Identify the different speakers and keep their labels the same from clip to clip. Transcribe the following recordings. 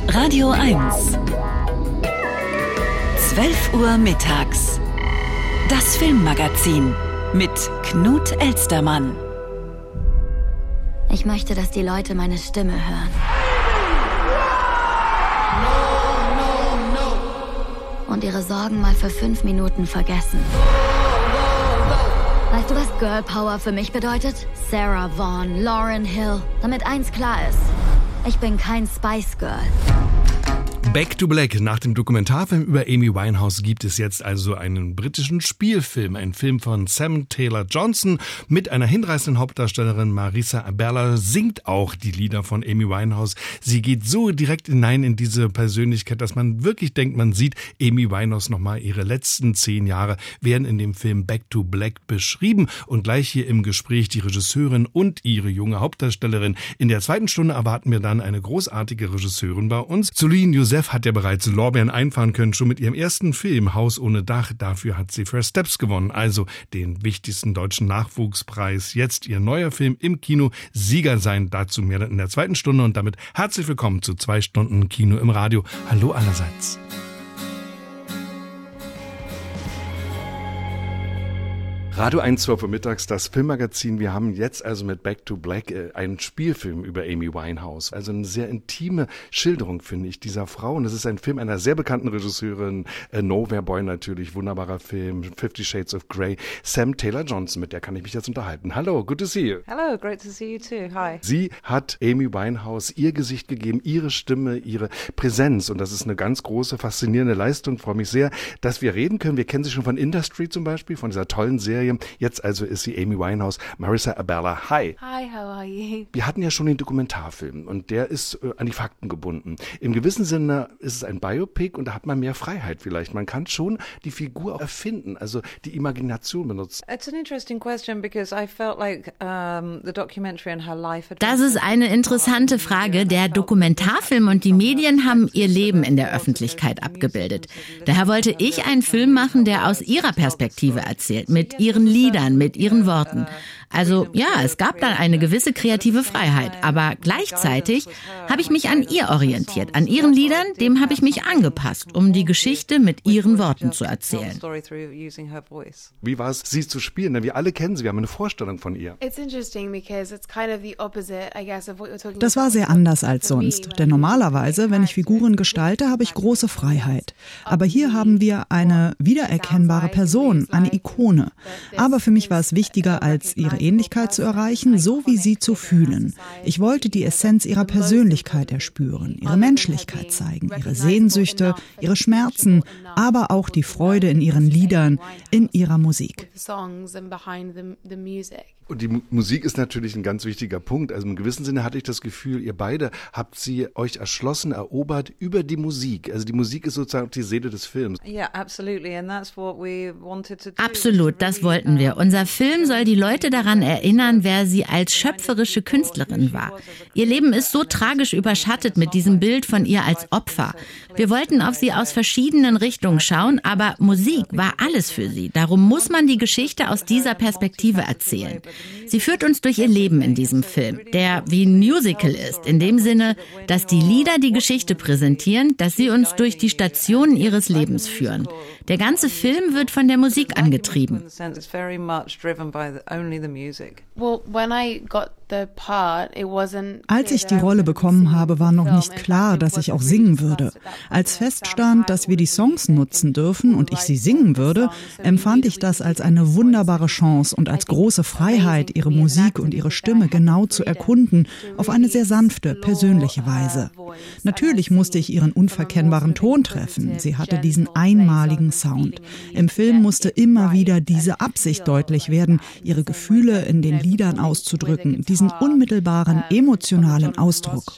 Speaker 1: Radio 1. 12 Uhr mittags. Das Filmmagazin mit Knut Elstermann.
Speaker 2: Ich möchte, dass die Leute meine Stimme hören. Und ihre Sorgen mal für 5 Minuten vergessen. Weißt du, was Girl Power für mich bedeutet? Sarah Vaughan, Lauryn Hill. Damit eins klar ist: ich bin kein Spice Girl.
Speaker 3: Back to Black. Nach dem Dokumentarfilm über Amy Winehouse gibt es jetzt also einen britischen Spielfilm. Ein Film von Sam Taylor Johnson mit einer hinreißenden Hauptdarstellerin. Marisa Abela singt auch die Lieder von Amy Winehouse. Sie geht so direkt hinein in diese Persönlichkeit, dass man wirklich denkt, man sieht Amy Winehouse nochmal. Ihre letzten 10 Jahre werden in dem Film Back to Black beschrieben. Und gleich hier im Gespräch die Regisseurin und ihre junge Hauptdarstellerin. In der zweiten Stunde erwarten wir dann eine großartige Regisseurin bei uns. Celine Youssef hat ja bereits Lorbeeren einfahren können, schon mit ihrem ersten Film Haus ohne Dach. Dafür hat sie First Steps gewonnen, also den wichtigsten deutschen Nachwuchspreis. Jetzt ihr neuer Film im Kino, Sieger sein. Dazu mehr in der zweiten Stunde und damit herzlich willkommen zu 2 Stunden Kino im Radio. Hallo allerseits. Radio 1, 12 Uhr mittags, das Filmmagazin. Wir haben jetzt also mit Back to Black einen Spielfilm über Amy Winehouse. Also eine sehr intime Schilderung, finde ich, dieser Frau. Und es ist ein Film einer sehr bekannten Regisseurin, Nowhere Boy natürlich, wunderbarer Film, 50 Shades of Grey. Sam Taylor Johnson, mit der kann ich mich jetzt unterhalten. Hallo, good to see you.
Speaker 4: Hello, great to see you too. Hi.
Speaker 3: Sie hat Amy Winehouse ihr Gesicht gegeben, ihre Stimme, ihre Präsenz. Und das ist eine ganz große, faszinierende Leistung. Ich freue mich sehr, dass wir reden können. Wir kennen sie schon von Industry zum Beispiel, von dieser tollen Serie. Jetzt also ist sie Amy Winehouse. Marisa Abela, hi.
Speaker 4: Hi, how are you?
Speaker 3: Wir hatten ja schon den Dokumentarfilm und der ist an die Fakten gebunden. Im gewissen Sinne ist es ein Biopic und da hat man mehr Freiheit vielleicht. Man kann schon die Figur auch erfinden, also die Imagination benutzen.
Speaker 4: It's an interesting question because I felt like the documentary and her life.
Speaker 5: Das ist eine interessante Frage. Der Dokumentarfilm und die Medien haben ihr Leben in der Öffentlichkeit abgebildet. Daher wollte ich einen Film machen, der aus ihrer Perspektive erzählt, mit ihren Liedern, mit ihren Worten. Also ja, es gab da eine gewisse kreative Freiheit, aber gleichzeitig habe ich mich an ihr orientiert, an ihren Liedern, dem habe ich mich angepasst, um die Geschichte mit ihren Worten zu erzählen.
Speaker 3: Wie war es, sie zu spielen? Denn wir alle kennen sie, wir haben eine Vorstellung von ihr.
Speaker 6: Das war sehr anders als sonst, denn normalerweise, wenn ich Figuren gestalte, habe ich große Freiheit. Aber hier haben wir eine wiedererkennbare Person, eine Ikone. Aber für mich war es wichtiger, als ihre Ähnlichkeit zu erreichen, so wie sie zu fühlen. Ich wollte die Essenz ihrer Persönlichkeit erspüren, ihre Menschlichkeit zeigen, ihre Sehnsüchte, ihre Schmerzen, aber auch die Freude in ihren Liedern, in ihrer Musik.
Speaker 3: Und die Musik ist natürlich ein ganz wichtiger Punkt. Also im gewissen Sinne hatte ich das Gefühl, ihr beide habt sie euch erschlossen, erobert über die Musik. Also die Musik ist sozusagen die Seele des Films.
Speaker 5: Absolut, das wollten wir. Unser Film soll die Leute daran erinnern, wer sie als schöpferische Künstlerin war. Ihr Leben ist so tragisch überschattet mit diesem Bild von ihr als Opfer. Wir wollten auf sie aus verschiedenen Richtungen schauen, aber Musik war alles für sie. Darum muss man die Geschichte aus dieser Perspektive erzählen. Sie führt uns durch ihr Leben in diesem Film, der wie ein Musical ist, in dem Sinne, dass die Lieder die Geschichte präsentieren, dass sie uns durch die Stationen ihres Lebens führen. Der ganze Film wird von der Musik angetrieben.
Speaker 6: Als ich die Rolle bekommen habe, war noch nicht klar, dass ich auch singen würde. Als feststand, dass wir die Songs nutzen dürfen und ich sie singen würde, empfand ich das als eine wunderbare Chance und als große Freiheit, ihre Musik und ihre Stimme genau zu erkunden, auf eine sehr sanfte, persönliche Weise. Natürlich musste ich ihren unverkennbaren Ton treffen. Sie hatte diesen einmaligen Sound. Im Film musste immer wieder diese Absicht deutlich werden, ihre Gefühle in den Liedern auszudrücken, diesen unmittelbaren, emotionalen Ausdruck.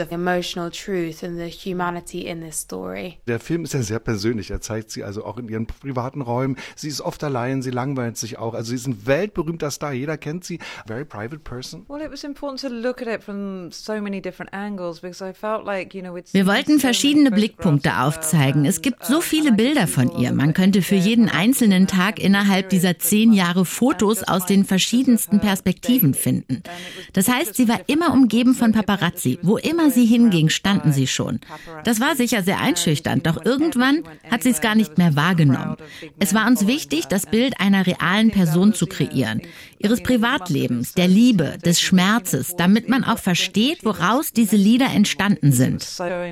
Speaker 3: Der Film ist ja sehr persönlich. Er zeigt sie also auch in ihren privaten Räumen. Sie ist oft allein, sie langweilt sich auch. Also sie ist ein weltberühmter Star. Jeder kennt sie. Very private person.
Speaker 4: Well, it was important to look at it from so many different angles because I felt
Speaker 5: Wir wollten verschiedene Blickpunkte aufzeigen. Es gibt so viele Bilder von ihr. Man könnte für jeden einzelnen Tag innerhalb dieser 10 Jahre Fotos aus den verschiedensten Perspektiven finden. Das heißt, sie war immer umgeben von Paparazzi. Wo immer sie hinging, standen sie schon. Das war sicher sehr einschüchternd, doch irgendwann hat sie es gar nicht mehr wahrgenommen. Es war uns wichtig, das Bild einer realen Person zu kreieren. Ihres Privatlebens, der Liebe, des Schmerzes, damit man auch versteht, woraus diese Lieder entstanden sind.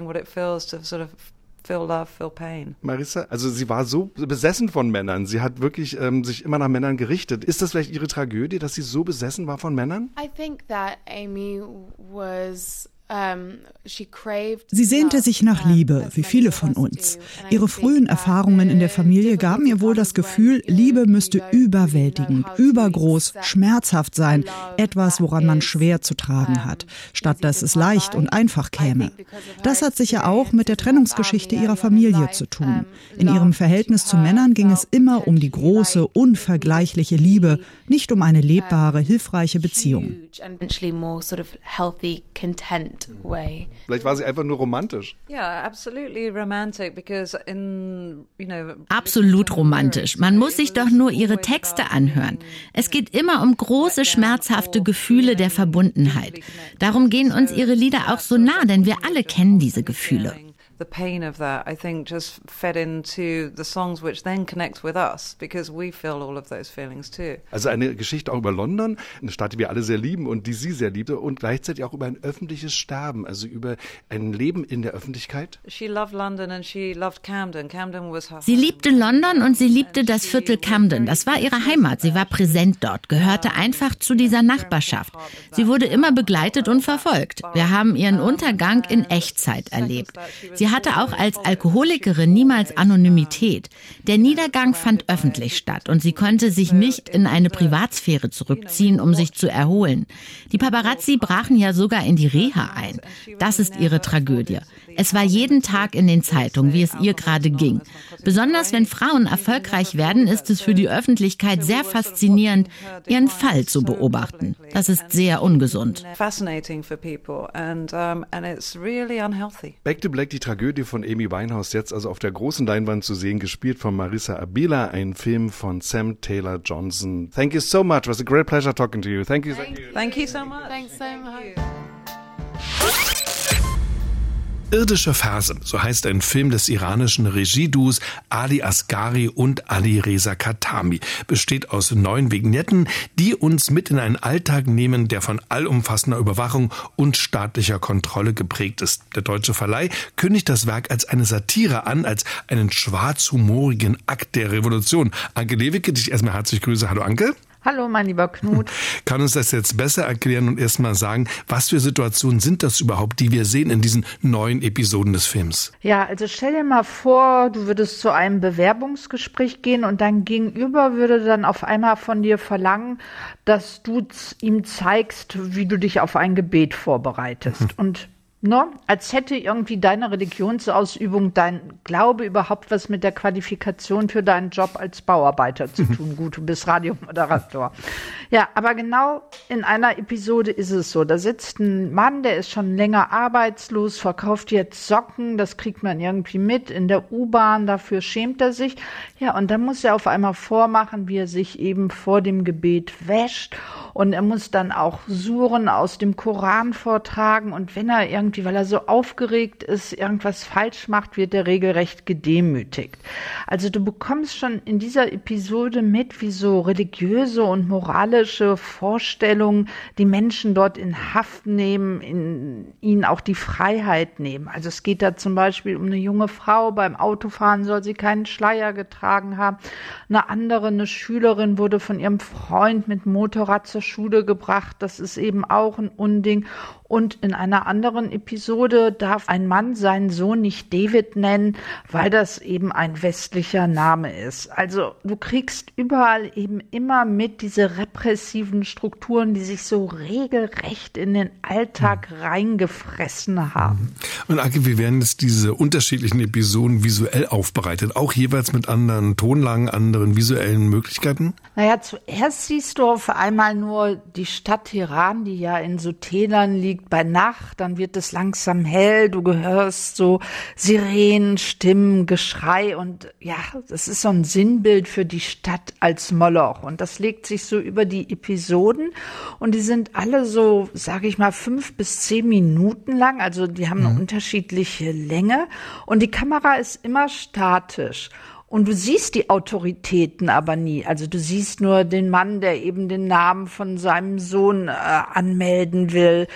Speaker 3: Marissa, also sie war so besessen von Männern. Sie hat wirklich sich immer nach Männern gerichtet. Ist das vielleicht ihre Tragödie, dass sie so besessen war von Männern?
Speaker 7: I think that Amy was
Speaker 6: Sie sehnte sich nach Liebe, wie viele von uns. Ihre frühen Erfahrungen in der Familie gaben ihr wohl das Gefühl, Liebe müsste überwältigend, übergroß, schmerzhaft sein, etwas, woran man schwer zu tragen hat, statt dass es leicht und einfach käme. Das hat sicher auch mit der Trennungsgeschichte ihrer Familie zu tun. In ihrem Verhältnis zu Männern ging es immer um die große, unvergleichliche Liebe, nicht um eine lebbare, hilfreiche Beziehung.
Speaker 3: Vielleicht war sie einfach nur romantisch.
Speaker 5: Absolut romantisch. Man muss sich doch nur ihre Texte anhören. Es geht immer um große, schmerzhafte Gefühle der Verbundenheit. Darum gehen uns ihre Lieder auch so nah, denn wir alle kennen diese Gefühle.
Speaker 4: The pain of that, I think, just fed into the songs, which then connect with us, because we feel all of those feelings too.
Speaker 3: Also eine Geschichte auch über London, eine Stadt, die wir alle sehr lieben und die sie sehr liebte, und gleichzeitig auch über ein öffentliches Sterben, also über ein Leben in der Öffentlichkeit.
Speaker 4: She loved London and she loved Camden. Camden was her.
Speaker 5: Sie liebte London und sie liebte das Viertel Camden. Das war ihre Heimat. Sie war präsent dort, gehörte einfach zu dieser Nachbarschaft. Sie wurde immer begleitet und verfolgt. Wir haben ihren Untergang in Echtzeit erlebt. Sie hatte auch als Alkoholikerin niemals Anonymität. Der Niedergang fand öffentlich statt und sie konnte sich nicht in eine Privatsphäre zurückziehen, um sich zu erholen. Die Paparazzi brachen ja sogar in die Reha ein. Das ist ihre Tragödie. Es war jeden Tag in den Zeitungen, wie es ihr gerade ging. Besonders wenn Frauen erfolgreich werden, ist es für die Öffentlichkeit sehr faszinierend, ihren Fall zu beobachten. Das ist sehr ungesund.
Speaker 3: Back to Black, die Tragödie von Amy Winehouse, jetzt also auf der großen Leinwand zu sehen, gespielt von Marissa Abela, ein Film von Sam Taylor Johnson. Thank you so much. It was a great pleasure talking to you. Thank you.
Speaker 4: Thank you so much.
Speaker 7: Thanks so much.
Speaker 3: Irdische Verse, so heißt ein Film des iranischen Regieduos Ali Asghari und Ali Reza Khatami. Besteht aus 9 Vignetten, die uns mit in einen Alltag nehmen, der von allumfassender Überwachung und staatlicher Kontrolle geprägt ist. Der deutsche Verleih kündigt das Werk als eine Satire an, als einen schwarzhumorigen Akt der Revolution. Anke Lewicke, dich erstmal herzlich grüße. Hallo Anke.
Speaker 8: Hallo, mein lieber Knut.
Speaker 3: Kann uns das jetzt besser erklären und erstmal sagen, was für Situationen sind das überhaupt, die wir sehen in diesen 9 Episoden des Films?
Speaker 8: Ja, also stell dir mal vor, du würdest zu einem Bewerbungsgespräch gehen und dein Gegenüber würde dann auf einmal von dir verlangen, dass du ihm zeigst, wie du dich auf ein Gebet vorbereitest. Und als hätte irgendwie deine Religionsausübung, dein Glaube überhaupt was mit der Qualifikation für deinen Job als Bauarbeiter zu tun. Gut, du bist Radiomoderator. Ja, aber genau in einer Episode ist es so. Da sitzt ein Mann, der ist schon länger arbeitslos, verkauft jetzt Socken, das kriegt man irgendwie mit in der U-Bahn, dafür schämt er sich. Ja, und dann muss er auf einmal vormachen, wie er sich eben vor dem Gebet wäscht. Und er muss dann auch Suren aus dem Koran vortragen. Und wenn er irgendwie, weil er so aufgeregt ist, irgendwas falsch macht, wird er regelrecht gedemütigt. Also du bekommst schon in dieser Episode mit, wie so religiöse und moralische Vorstellungen die Menschen dort in Haft nehmen, ihnen auch die Freiheit nehmen. Also es geht da zum Beispiel um eine junge Frau, beim Autofahren soll sie keinen Schleier getragen haben. Eine Schülerin wurde von ihrem Freund mit Motorrad zur Schule gebracht. Das ist eben auch ein Unding. Und in einer anderen Episode darf ein Mann seinen Sohn nicht David nennen, weil das eben ein westlicher Name ist. Also du kriegst überall eben immer mit diese repressiven Strukturen, die sich so regelrecht in den Alltag reingefressen haben.
Speaker 3: Und Anke, wie werden jetzt diese unterschiedlichen Episoden visuell aufbereitet? Auch jeweils mit anderen Tonlagen, anderen visuellen Möglichkeiten?
Speaker 8: Naja, zuerst siehst du auf einmal nur die Stadt Teheran, die ja in so Tälern liegt, überwiegt bei Nacht, dann wird es langsam hell, du hörst so Sirenen, Stimmen, Geschrei und ja, das ist so ein Sinnbild für die Stadt als Moloch und das legt sich so über die Episoden und die sind alle so, sage ich mal, 5 bis 10 Minuten lang, also die haben eine unterschiedliche Länge und die Kamera ist immer statisch. Und du siehst die Autoritäten aber nie. Also du siehst nur den Mann, der eben den Namen von seinem Sohn anmelden will,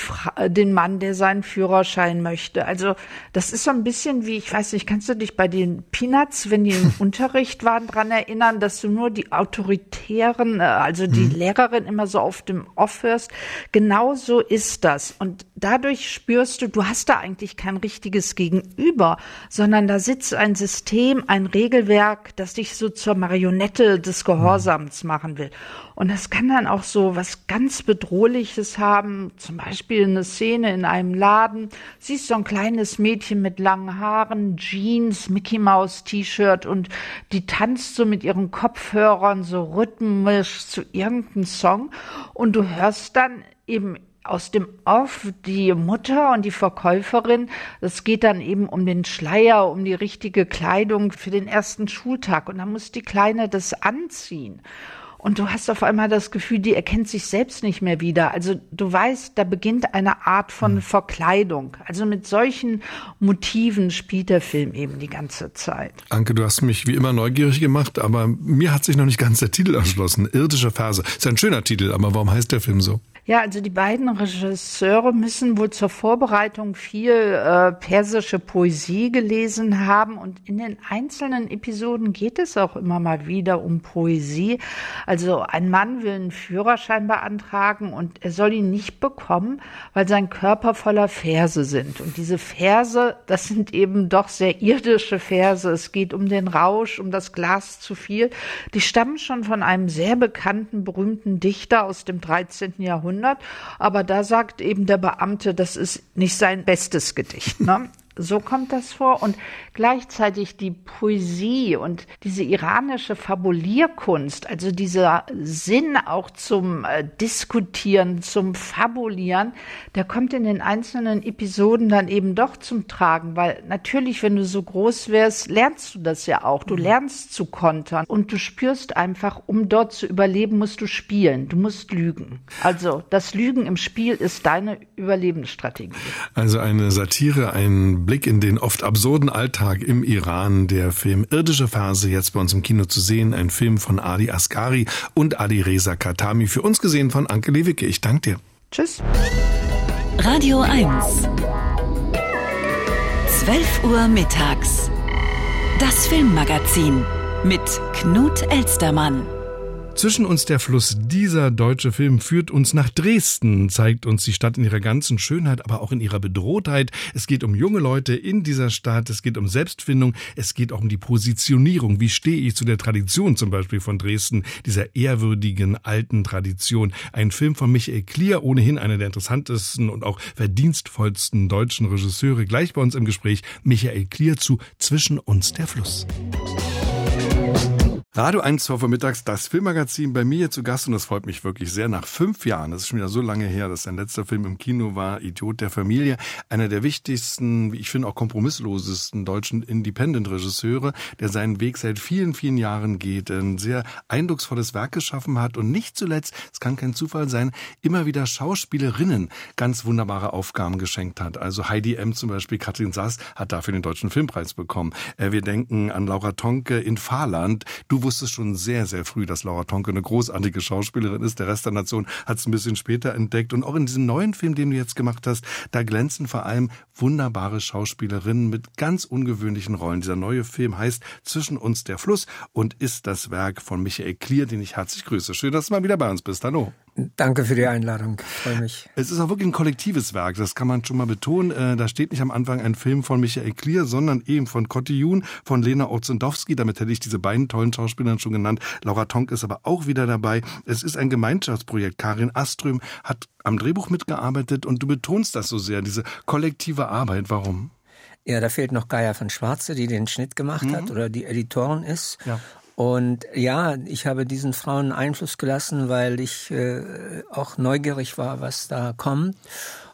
Speaker 8: den Mann, der seinen Führerschein möchte. Also das ist so ein bisschen wie, ich weiß nicht, kannst du dich bei den Peanuts, wenn die im Unterricht waren, dran erinnern, dass du nur die Autoritären, also die Lehrerin immer so auf dem Off hörst? Genau so ist das. Und dadurch spürst du, du hast da eigentlich kein richtiges Gegenüber, sondern da sitzt ein System, ein Regelwerk, das dich so zur Marionette des Gehorsams machen will. Und das kann dann auch so was ganz Bedrohliches haben, zum Beispiel eine Szene in einem Laden, siehst so ein kleines Mädchen mit langen Haaren, Jeans, Mickey Mouse T-Shirt und die tanzt so mit ihren Kopfhörern so rhythmisch zu irgendeinem Song und du hörst dann eben aus dem Off die Mutter und die Verkäuferin, das geht dann eben um den Schleier, um die richtige Kleidung für den ersten Schultag und dann muss die Kleine das anziehen. Und du hast auf einmal das Gefühl, die erkennt sich selbst nicht mehr wieder. Also du weißt, da beginnt eine Art von Verkleidung. Also mit solchen Motiven spielt der Film eben die ganze Zeit.
Speaker 3: Anke, du hast mich wie immer neugierig gemacht, aber mir hat sich noch nicht ganz der Titel erschlossen. Irdische Verse. Ist ein schöner Titel, aber warum heißt der Film so?
Speaker 8: Ja, also die beiden Regisseure müssen wohl zur Vorbereitung viel persische Poesie gelesen haben und in den einzelnen Episoden geht es auch immer mal wieder um Poesie. Also ein Mann will einen Führerschein beantragen und er soll ihn nicht bekommen, weil sein Körper voller Verse sind. Und diese Verse, das sind eben doch sehr irdische Verse. Es geht um den Rausch, um das Glas zu viel. Die stammen schon von einem sehr bekannten, berühmten Dichter aus dem 13. Jahrhundert. Aber da sagt eben der Beamte, das ist nicht sein bestes Gedicht, ne? So kommt das vor und gleichzeitig die Poesie und diese iranische Fabulierkunst, also dieser Sinn auch zum Diskutieren, zum Fabulieren, der kommt in den einzelnen Episoden dann eben doch zum Tragen, weil natürlich, wenn du so groß wärst, lernst du das ja auch. Du lernst zu kontern und du spürst einfach, um dort zu überleben, musst du spielen, du musst lügen. Also das Lügen im Spiel ist deine Überlebensstrategie.
Speaker 3: Also eine Satire, ein Blick in den oft absurden Alltag im Iran. Der Film Irdische Verse, jetzt bei uns im Kino zu sehen. Ein Film von Ali Asghari und Alireza Khatami. Für uns gesehen von Anke Lewicke. Ich danke dir.
Speaker 8: Tschüss.
Speaker 1: Radio 1. 12 Uhr mittags. Das Filmmagazin mit Knut Elstermann.
Speaker 3: Zwischen uns der Fluss. Dieser deutsche Film führt uns nach Dresden, zeigt uns die Stadt in ihrer ganzen Schönheit, aber auch in ihrer Bedrohtheit. Es geht um junge Leute in dieser Stadt, es geht um Selbstfindung, es geht auch um die Positionierung. Wie stehe ich zu der Tradition zum Beispiel von Dresden, dieser ehrwürdigen alten Tradition? Ein Film von Michael Klier, ohnehin einer der interessantesten und auch verdienstvollsten deutschen Regisseure. Gleich bei uns im Gespräch Michael Klier zu Zwischen uns der Fluss. Radio 1, 12 Uhr mittags, das Filmmagazin, bei mir zu Gast und das freut mich wirklich sehr. Nach 5 Jahren, das ist schon wieder so lange her, dass sein letzter Film im Kino war, Idiot der Familie, einer der wichtigsten, wie ich finde auch kompromisslosesten deutschen Independent-Regisseure, der seinen Weg seit vielen, vielen Jahren geht, ein sehr eindrucksvolles Werk geschaffen hat und nicht zuletzt, es kann kein Zufall sein, immer wieder Schauspielerinnen ganz wunderbare Aufgaben geschenkt hat. Also Heidi M. zum Beispiel, Katrin Sass hat dafür den Deutschen Filmpreis bekommen. Wir denken an Laura Tonke in Fahrland. Du wusstest schon sehr, sehr früh, dass Laura Tonke eine großartige Schauspielerin ist. Der Rest der Nation hat es ein bisschen später entdeckt. Und auch in diesem neuen Film, den du jetzt gemacht hast, da glänzen vor allem wunderbare Schauspielerinnen mit ganz ungewöhnlichen Rollen. Dieser neue Film heißt Zwischen uns der Fluss und ist das Werk von Michael Klier, den ich herzlich grüße. Schön, dass du mal wieder bei uns bist. Hallo.
Speaker 9: Danke für die Einladung, ich freue mich.
Speaker 3: Es ist auch wirklich ein kollektives Werk, das kann man schon mal betonen. Da steht nicht am Anfang ein Film von Michael Klier, sondern eben von Kotijun, von Lena Orzendowski. Damit hätte ich diese beiden tollen Schauspieler schon genannt. Laura Tonke ist aber auch wieder dabei. Es ist ein Gemeinschaftsprojekt. Karin Aström hat am Drehbuch mitgearbeitet und du betonst das so sehr, diese kollektive Arbeit. Warum?
Speaker 9: Ja, da fehlt noch Gaia von Schwarze, die den Schnitt gemacht hat oder die Editorin ist.
Speaker 3: Ja.
Speaker 9: Und ja, ich habe diesen Frauen Einfluss gelassen, weil ich auch neugierig war, was da kommt.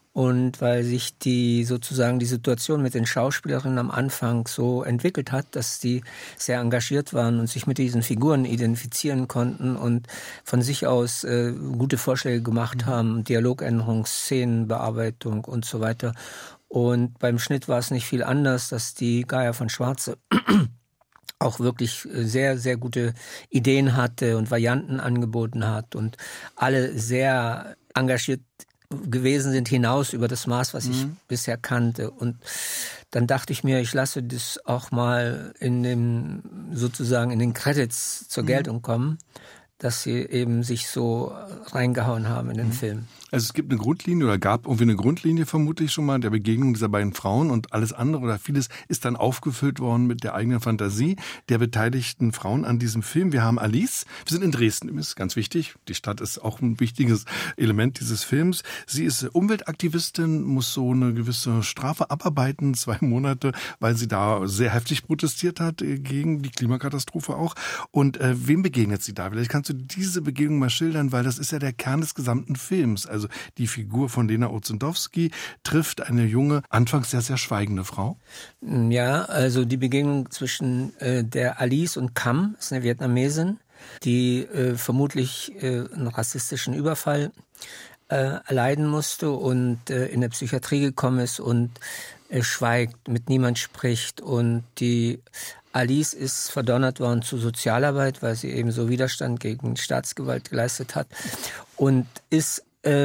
Speaker 9: Und weil sich die Situation mit den Schauspielerinnen am Anfang so entwickelt hat, dass die sehr engagiert waren und sich mit diesen Figuren identifizieren konnten und von sich aus gute Vorschläge gemacht haben, Dialogänderung, Szenenbearbeitung und so weiter. Und beim Schnitt war es nicht viel anders, dass die Gaia von Schwarze auch wirklich sehr, sehr gute Ideen hatte und Varianten angeboten hat und alle sehr engagiert gewesen sind hinaus über das Maß, was ich bisher kannte. Und dann dachte ich mir, ich lasse das auch mal in den Credits zur Geltung kommen, dass sie eben sich so reingehauen haben in den Film.
Speaker 3: Also es gibt eine Grundlinie oder gab irgendwie eine Grundlinie vermutlich schon mal der Begegnung dieser beiden Frauen und alles andere oder vieles ist dann aufgefüllt worden mit der eigenen Fantasie der beteiligten Frauen an diesem Film. Wir haben Alice, wir sind in Dresden, das ist ganz wichtig, die Stadt ist auch ein wichtiges Element dieses Films. Sie ist Umweltaktivistin, muss so eine gewisse Strafe abarbeiten, 2 Monate, weil sie da sehr heftig protestiert hat gegen die Klimakatastrophe auch. Und wem begegnet sie da? Vielleicht kannst du diese Begegnung mal schildern, weil das ist ja der Kern des gesamten Films. Also die Figur von Lena Ozendowski trifft eine junge, anfangs sehr, sehr schweigende Frau.
Speaker 9: Ja, also die Begegnung zwischen der Alice und Cam, ist eine Vietnamesin, die vermutlich einen rassistischen Überfall erleiden musste und in der Psychiatrie gekommen ist und schweigt, mit niemand spricht. Und die Alice ist verdonnert worden zu Sozialarbeit, weil sie eben so Widerstand gegen Staatsgewalt geleistet hat und ist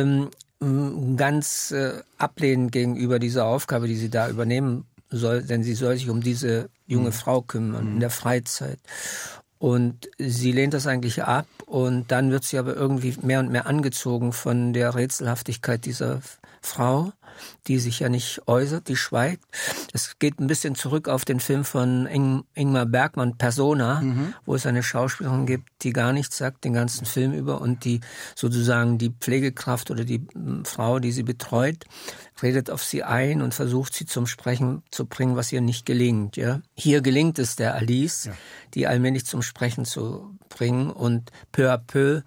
Speaker 9: ganz ablehnend gegenüber dieser Aufgabe, die sie da übernehmen soll, denn sie soll sich um diese junge Frau kümmern in der Freizeit. Und sie lehnt das eigentlich ab und dann wird sie aber irgendwie mehr und mehr angezogen von der Rätselhaftigkeit dieser Frau, die sich ja nicht äußert, die schweigt. Es geht ein bisschen zurück auf den Film von Ingmar Bergman, Persona, wo es eine Schauspielerin gibt, die gar nichts sagt, den ganzen Film über und die sozusagen die Pflegekraft oder die Frau, die sie betreut, redet auf sie ein und versucht sie zum Sprechen zu bringen, was ihr nicht gelingt. Ja? Hier gelingt es der Alice, die allmählich zum Sprechen zu bringen und peu à peu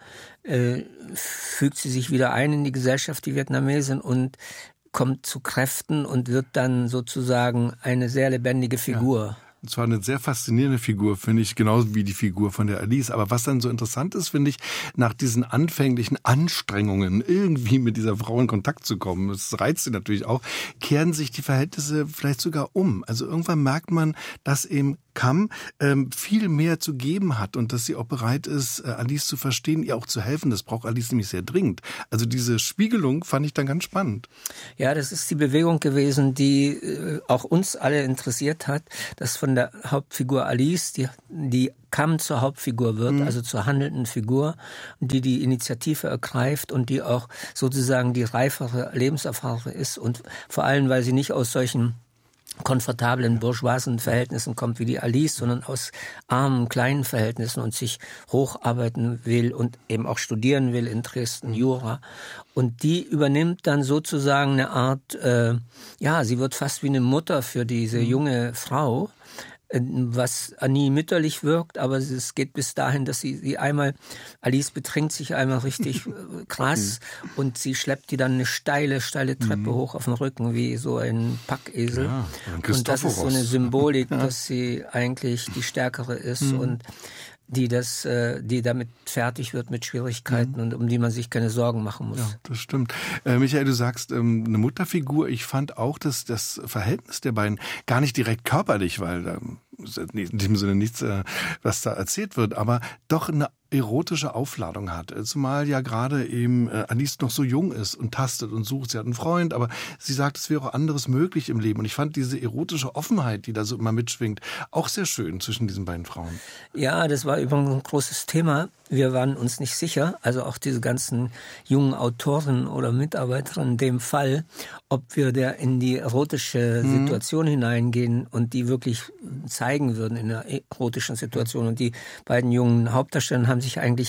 Speaker 9: fügt sie sich wieder ein in die Gesellschaft, die Vietnamesin, und kommt zu Kräften und wird dann sozusagen eine sehr lebendige Figur.
Speaker 3: Ja. Und zwar eine sehr faszinierende Figur, finde ich, genauso wie die Figur von der Alice. Aber was dann so interessant ist, finde ich, nach diesen anfänglichen Anstrengungen, irgendwie mit dieser Frau in Kontakt zu kommen, das reizt sie natürlich auch, kehren sich die Verhältnisse vielleicht sogar um. Also irgendwann merkt man, dass eben Cam viel mehr zu geben hat und dass sie auch bereit ist, Alice zu verstehen, ihr auch zu helfen. Das braucht Alice nämlich sehr dringend. Also diese Spiegelung fand ich dann ganz spannend.
Speaker 9: Ja, das ist die Bewegung gewesen, die auch uns alle interessiert hat, dass von der Hauptfigur Alice die Cam zur Hauptfigur wird, also zur handelnden Figur, die Initiative ergreift und die auch sozusagen die reifere Lebenserfahrung ist und vor allem, weil sie nicht aus solchen komfortablen bourgeoisen Verhältnissen kommt wie die Alice, sondern aus armen, kleinen Verhältnissen und sich hocharbeiten will und eben auch studieren will in Dresden, Jura. Und die übernimmt dann sozusagen eine Art, sie wird fast wie eine Mutter für diese junge Frau, was nie mütterlich wirkt, aber es geht bis dahin, dass sie einmal, Alice betrinkt sich einmal richtig krass und sie schleppt die dann eine steile Treppe hoch auf den Rücken, wie so ein Packesel. Ja, und das ist so eine Symbolik, dass sie eigentlich die Stärkere ist und die damit fertig wird mit Schwierigkeiten und um die man sich keine Sorgen machen muss.
Speaker 3: Ja, das stimmt. Michael, du sagst, eine Mutterfigur. Ich fand auch, dass das Verhältnis der beiden gar nicht direkt körperlich, weil in diesem Sinne nichts, was da erzählt wird, aber doch eine erotische Aufladung hat. Zumal ja gerade eben Alice noch so jung ist und tastet und sucht. Sie hat einen Freund, aber sie sagt, es wäre auch anderes möglich im Leben. Und ich fand diese erotische Offenheit, die da so immer mitschwingt, auch sehr schön zwischen diesen beiden Frauen.
Speaker 9: Ja, das war übrigens ein großes Thema. Wir waren uns nicht sicher, also auch diese ganzen jungen Autoren oder Mitarbeiterinnen in dem Fall, ob wir da in die erotische Situation hineingehen und die wirklich zeigen würden in einer erotischen Situation. Und die beiden jungen Hauptdarsteller haben sich eigentlich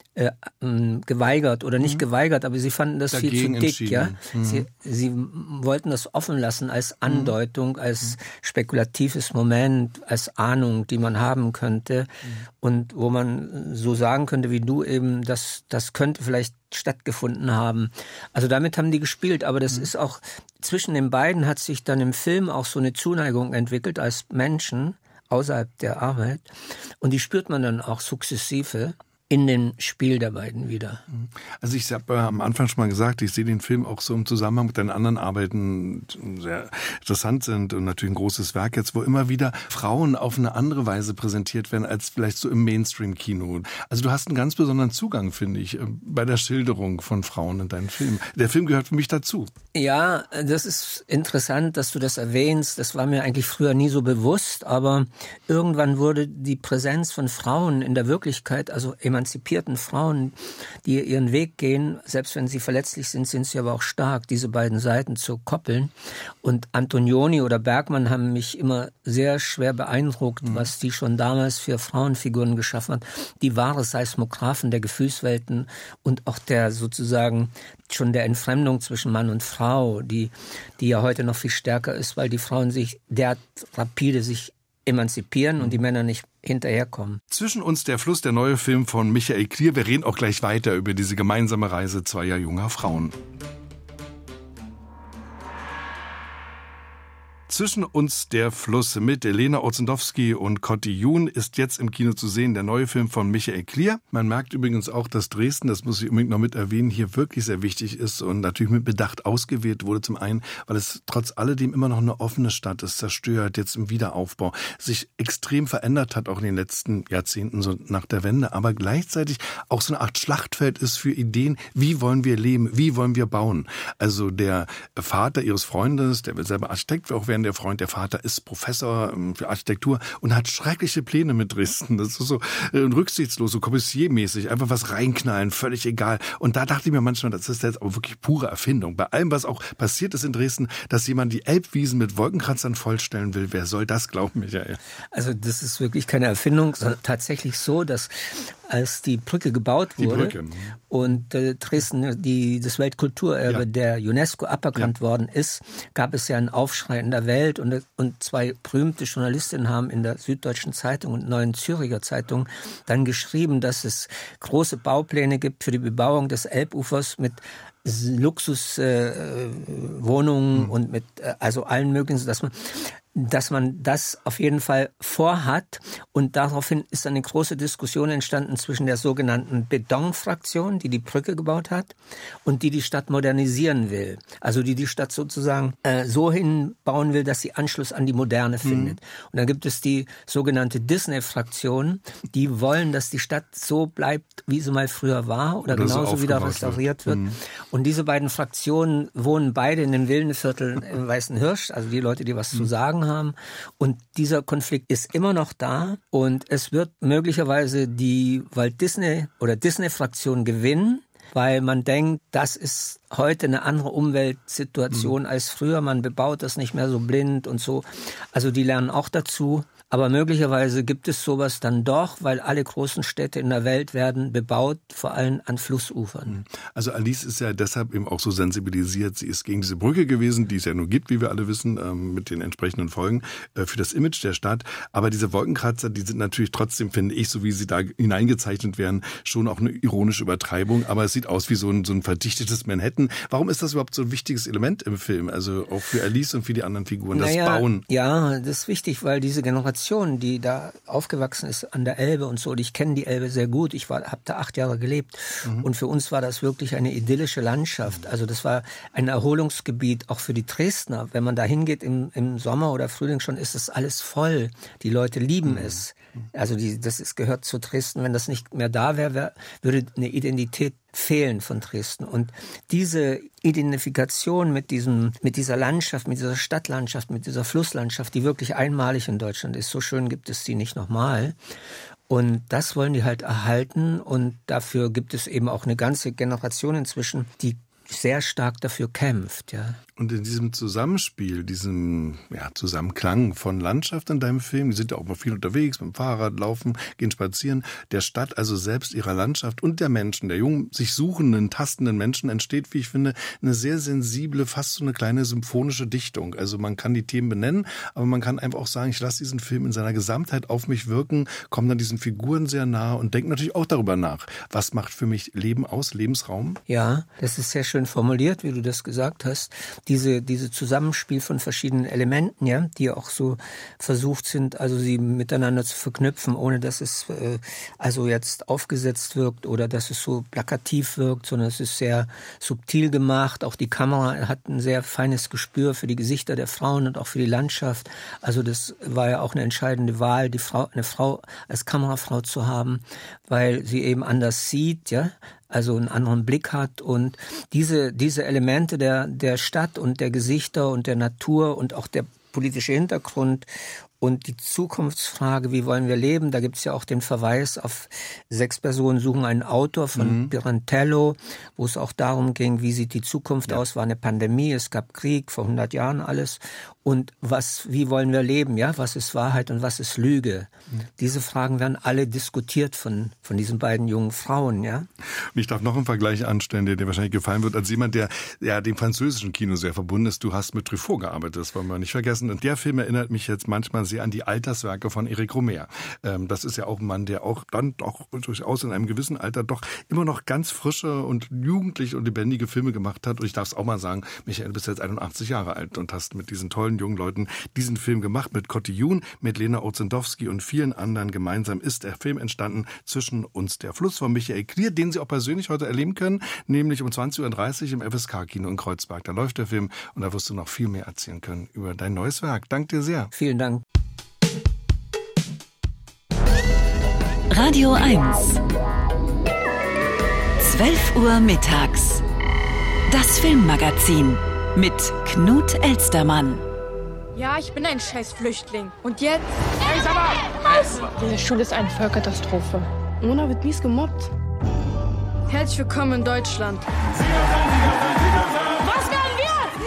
Speaker 9: geweigert oder nicht geweigert, aber sie fanden das
Speaker 3: Dagegen
Speaker 9: viel zu dick. Ja? Sie wollten das offen lassen als Andeutung, als spekulatives Moment, als Ahnung, die man haben könnte und wo man so sagen könnte, wie du eben, das könnte vielleicht stattgefunden haben. Also damit haben die gespielt, aber das ist auch, zwischen den beiden hat sich dann im Film auch so eine Zuneigung entwickelt als Menschen außerhalb der Arbeit und die spürt man dann auch sukzessive in dem Spiel der beiden wieder.
Speaker 3: Also ich habe am Anfang schon mal gesagt, ich sehe den Film auch so im Zusammenhang mit deinen anderen Arbeiten sehr interessant sind und natürlich ein großes Werk jetzt, wo immer wieder Frauen auf eine andere Weise präsentiert werden als vielleicht so im Mainstream-Kino. Also du hast einen ganz besonderen Zugang, finde ich, bei der Schilderung von Frauen in deinen Filmen. Der Film gehört für mich dazu.
Speaker 9: Ja, das ist interessant, dass du das erwähnst. Das war mir eigentlich früher nie so bewusst, aber irgendwann wurde die Präsenz von Frauen in der Wirklichkeit, also emanzipierten Frauen, die ihren Weg gehen, selbst wenn sie verletzlich sind, sind sie aber auch stark, diese beiden Seiten zu koppeln. Und Antonioni oder Bergman haben mich immer sehr schwer beeindruckt, was die schon damals für Frauenfiguren geschaffen hat. Die wahre Seismographen der Gefühlswelten und auch der sozusagen schon der Entfremdung zwischen Mann und Frau, die ja heute noch viel stärker ist, weil die Frauen sich derart rapide sich emanzipieren und die Männer nicht hinterherkommen.
Speaker 3: Zwischen uns der Fluss, der neue Film von Michael Klier. Wir reden auch gleich weiter über diese gemeinsame Reise zweier junger Frauen. Zwischen uns der Fluss mit Lena Orzendowski und Cotti Jun ist jetzt im Kino zu sehen, der neue Film von Michael Klier. Man merkt übrigens auch, dass Dresden, das muss ich unbedingt noch mit erwähnen, hier wirklich sehr wichtig ist und natürlich mit Bedacht ausgewählt wurde. Zum einen, weil es trotz alledem immer noch eine offene Stadt ist, zerstört, jetzt im Wiederaufbau, sich extrem verändert hat, auch in den letzten Jahrzehnten, so nach der Wende, aber gleichzeitig auch so eine Art Schlachtfeld ist für Ideen, wie wollen wir leben, wie wollen wir bauen. Also der Vater ihres Freundes, der will selber Architekt, auch während der Freund, der Vater ist Professor für Architektur und hat schreckliche Pläne mit Dresden. Das ist so rücksichtslos, so Corbusier-mäßig, einfach was reinknallen, völlig egal. Und da dachte ich mir manchmal, das ist jetzt aber wirklich pure Erfindung. Bei allem, was auch passiert ist in Dresden, dass jemand die Elbwiesen mit Wolkenkratzern vollstellen will, wer soll das glauben, Michael?
Speaker 9: Also das ist wirklich keine Erfindung, sondern tatsächlich so, dass als die Brücke gebaut wurde und Dresden das Weltkulturerbe der UNESCO aberkannt worden ist, gab es ja einen Aufschrei in der Welt und zwei berühmte Journalistinnen haben in der Süddeutschen Zeitung und Neuen Züricher Zeitung dann geschrieben, dass es große Baupläne gibt für die Bebauung des Elbufers mit Luxuswohnungen und mit also allen möglichen, dass man das auf jeden Fall vorhat. Und daraufhin ist eine große Diskussion entstanden zwischen der sogenannten Beton-Fraktion, die die Brücke gebaut hat, und die Stadt modernisieren will. Also die Stadt sozusagen so hinbauen will, dass sie Anschluss an die Moderne findet. Und dann gibt es die sogenannte Disney-Fraktion, die wollen, dass die Stadt so bleibt, wie sie mal früher war oder genauso so wieder restauriert wird. Und diese beiden Fraktionen wohnen beide in den Villenvierteln im Weißen Hirsch, also die Leute, die was zu sagen haben. Und dieser Konflikt ist immer noch da und es wird möglicherweise die Walt Disney oder Disney-Fraktion gewinnen, weil man denkt, das ist heute eine andere Umweltsituation als früher. Man bebaut das nicht mehr so blind und so. Also die lernen auch dazu. Aber möglicherweise gibt es sowas dann doch, weil alle großen Städte in der Welt werden bebaut, vor allem an Flussufern.
Speaker 3: Also Alice ist ja deshalb eben auch so sensibilisiert. Sie ist gegen diese Brücke gewesen, die es ja nur gibt, wie wir alle wissen, mit den entsprechenden Folgen für das Image der Stadt. Aber diese Wolkenkratzer, die sind natürlich trotzdem, finde ich, so wie sie da hineingezeichnet werden, schon auch eine ironische Übertreibung. Aber es sieht aus wie so ein verdichtetes Manhattan. Warum ist das überhaupt so ein wichtiges Element im Film? Also auch für Alice und für die anderen Figuren, das Bauen.
Speaker 9: Ja, das ist wichtig, weil diese Generation, die da aufgewachsen ist an der Elbe und so, und ich kenne die Elbe sehr gut, ich habe da 8 Jahre gelebt und für uns war das wirklich eine idyllische Landschaft, also das war ein Erholungsgebiet auch für die Dresdner, wenn man da hingeht im Sommer oder Frühling schon, ist das alles voll, die Leute lieben es, also gehört zu Dresden, wenn das nicht mehr da wäre, würde eine Identität fehlen von Dresden. Und diese Identifikation mit dieser Landschaft, mit dieser Stadtlandschaft, mit dieser Flusslandschaft, die wirklich einmalig in Deutschland ist, so schön gibt es die nicht nochmal. Und das wollen die halt erhalten und dafür gibt es eben auch eine ganze Generation inzwischen, die sehr stark dafür kämpft, ja.
Speaker 3: Und in diesem Zusammenspiel, diesem Zusammenklang von Landschaft in deinem Film, die sind ja auch mal viel unterwegs, mit dem Fahrrad, laufen, gehen spazieren, der Stadt, also selbst ihrer Landschaft und der Menschen, der jungen, sich suchenden, tastenden Menschen, entsteht, wie ich finde, eine sehr sensible, fast so eine kleine symphonische Dichtung. Also man kann die Themen benennen, aber man kann einfach auch sagen, ich lasse diesen Film in seiner Gesamtheit auf mich wirken, komme dann diesen Figuren sehr nah und denke natürlich auch darüber nach. Was macht für mich Leben aus, Lebensraum?
Speaker 9: Ja, das ist sehr schön formuliert, wie du das gesagt hast. Diese Zusammenspiel von verschiedenen Elementen, ja, die auch so versucht sind, also sie miteinander zu verknüpfen, ohne dass es also jetzt aufgesetzt wirkt oder dass es so plakativ wirkt, sondern es ist sehr subtil gemacht. Auch die Kamera hat ein sehr feines Gespür für die Gesichter der Frauen und auch für die Landschaft. Also das war ja auch eine entscheidende Wahl, eine Frau als Kamerafrau zu haben, weil sie eben anders sieht, ja, also einen anderen Blick hat und diese Elemente der Stadt und der Gesichter und der Natur und auch der politische Hintergrund und die Zukunftsfrage, wie wollen wir leben? Da gibt es ja auch den Verweis auf 6 Personen suchen einen Autor von Pirandello, wo es auch darum ging, wie sieht die Zukunft aus? War eine Pandemie, es gab Krieg, vor 100 Jahren alles. Und wie wollen wir leben? Ja, was ist Wahrheit und was ist Lüge? Diese Fragen werden alle diskutiert von diesen beiden jungen Frauen, ja.
Speaker 3: Und ich darf noch einen Vergleich anstellen, der dir wahrscheinlich gefallen wird, als jemand, der ja dem französischen Kino sehr verbunden ist. Du hast mit Truffaut gearbeitet, das wollen wir nicht vergessen. Und der Film erinnert mich jetzt manchmal sehr an die Alterswerke von Éric Rohmer. Das ist ja auch ein Mann, der auch dann doch durchaus in einem gewissen Alter doch immer noch ganz frische und jugendliche und lebendige Filme gemacht hat. Und ich darf es auch mal sagen, Michael, du bist jetzt 81 Jahre alt und hast mit diesen tollen jungen Leuten diesen Film gemacht. Mit Cotillon, mit Lena Ozendowski und vielen anderen gemeinsam ist der Film entstanden, Zwischen uns der Fluss von Michael Klier, den Sie auch persönlich heute erleben können, nämlich um 20.30 Uhr im FSK-Kino in Kreuzberg. Da läuft der Film und da wirst du noch viel mehr erzählen können über dein neues Werk. Danke dir sehr.
Speaker 9: Vielen Dank.
Speaker 1: Radio 1. 12 Uhr mittags. Das Filmmagazin mit Knut Elstermann.
Speaker 7: Ja, ich bin ein scheiß Flüchtling. Und jetzt? Hey, sag mal! Was? Diese Schule ist eine Vollkatastrophe. Mona wird mies gemobbt. Herzlich willkommen in Deutschland. Was werden wir?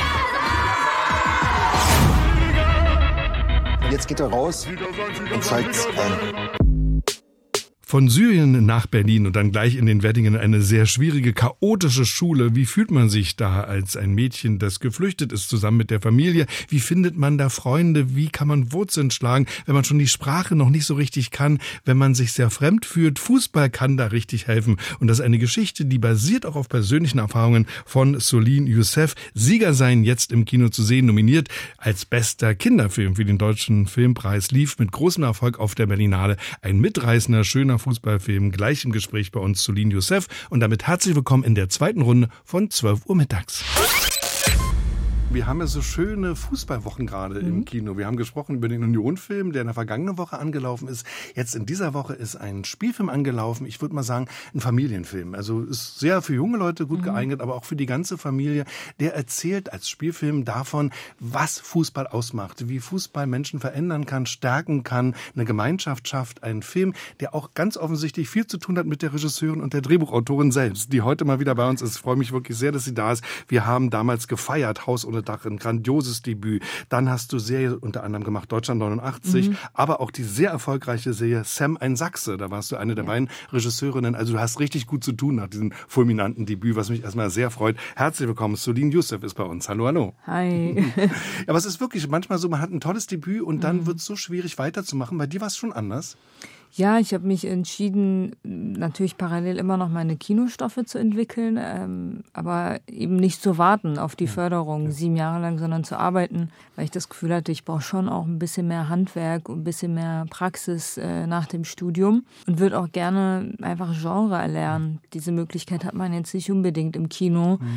Speaker 10: Und jetzt geht er raus und zeigt's an.
Speaker 3: Von Syrien nach Berlin und dann gleich in den Weddingen eine sehr schwierige, chaotische Schule. Wie fühlt man sich da als ein Mädchen, das geflüchtet ist, zusammen mit der Familie? Wie findet man da Freunde? Wie kann man Wurzeln schlagen, wenn man schon die Sprache noch nicht so richtig kann, wenn man sich sehr fremd fühlt? Fußball kann da richtig helfen. Und das ist eine Geschichte, die basiert auch auf persönlichen Erfahrungen von Soline Youssef. Sieger sein, jetzt im Kino zu sehen, nominiert als bester Kinderfilm für den Deutschen Filmpreis, lief mit großem Erfolg auf der Berlinale. Ein mitreißender, schöner Fußballfilm, gleich im Gespräch bei uns Soline Youssef. Und damit herzlich willkommen in der zweiten Runde von 12 Uhr mittags. Wir haben ja so schöne Fußballwochen gerade im Kino. Wir haben gesprochen über den Union-Film, der in der vergangenen Woche angelaufen ist. Jetzt in dieser Woche ist ein Spielfilm angelaufen. Ich würde mal sagen, ein Familienfilm. Also ist sehr für junge Leute gut geeignet, aber auch für die ganze Familie. Der erzählt als Spielfilm davon, was Fußball ausmacht, wie Fußball Menschen verändern kann, stärken kann, eine Gemeinschaft schafft. Ein Film, der auch ganz offensichtlich viel zu tun hat mit der Regisseurin und der Drehbuchautorin selbst, die heute mal wieder bei uns ist. Ich freue mich wirklich sehr, dass sie da ist. Wir haben damals gefeiert, Haus ohne Dach, ein grandioses Debüt. Dann hast du Serie unter anderem gemacht, Deutschland 89, aber auch die sehr erfolgreiche Serie Sam, ein Sachse. Da warst du eine der beiden Regisseurinnen. Also du hast richtig gut zu tun nach diesem fulminanten Debüt, was mich erstmal sehr freut. Herzlich willkommen. Soline Youssef ist bei uns. Hallo, hallo.
Speaker 11: Hi.
Speaker 3: Ja, aber es ist wirklich manchmal so, man hat ein tolles Debüt und dann wird es so schwierig weiterzumachen. Bei dir war es schon anders?
Speaker 11: Ja, ich habe mich entschieden, natürlich parallel immer noch meine Kinostoffe zu entwickeln, aber eben nicht zu warten auf die Förderung 7 Jahre lang, sondern zu arbeiten, weil ich das Gefühl hatte, ich brauche schon auch ein bisschen mehr Handwerk und ein bisschen mehr Praxis nach dem Studium und würde auch gerne einfach Genre erlernen. Diese Möglichkeit hat man jetzt nicht unbedingt im Kino.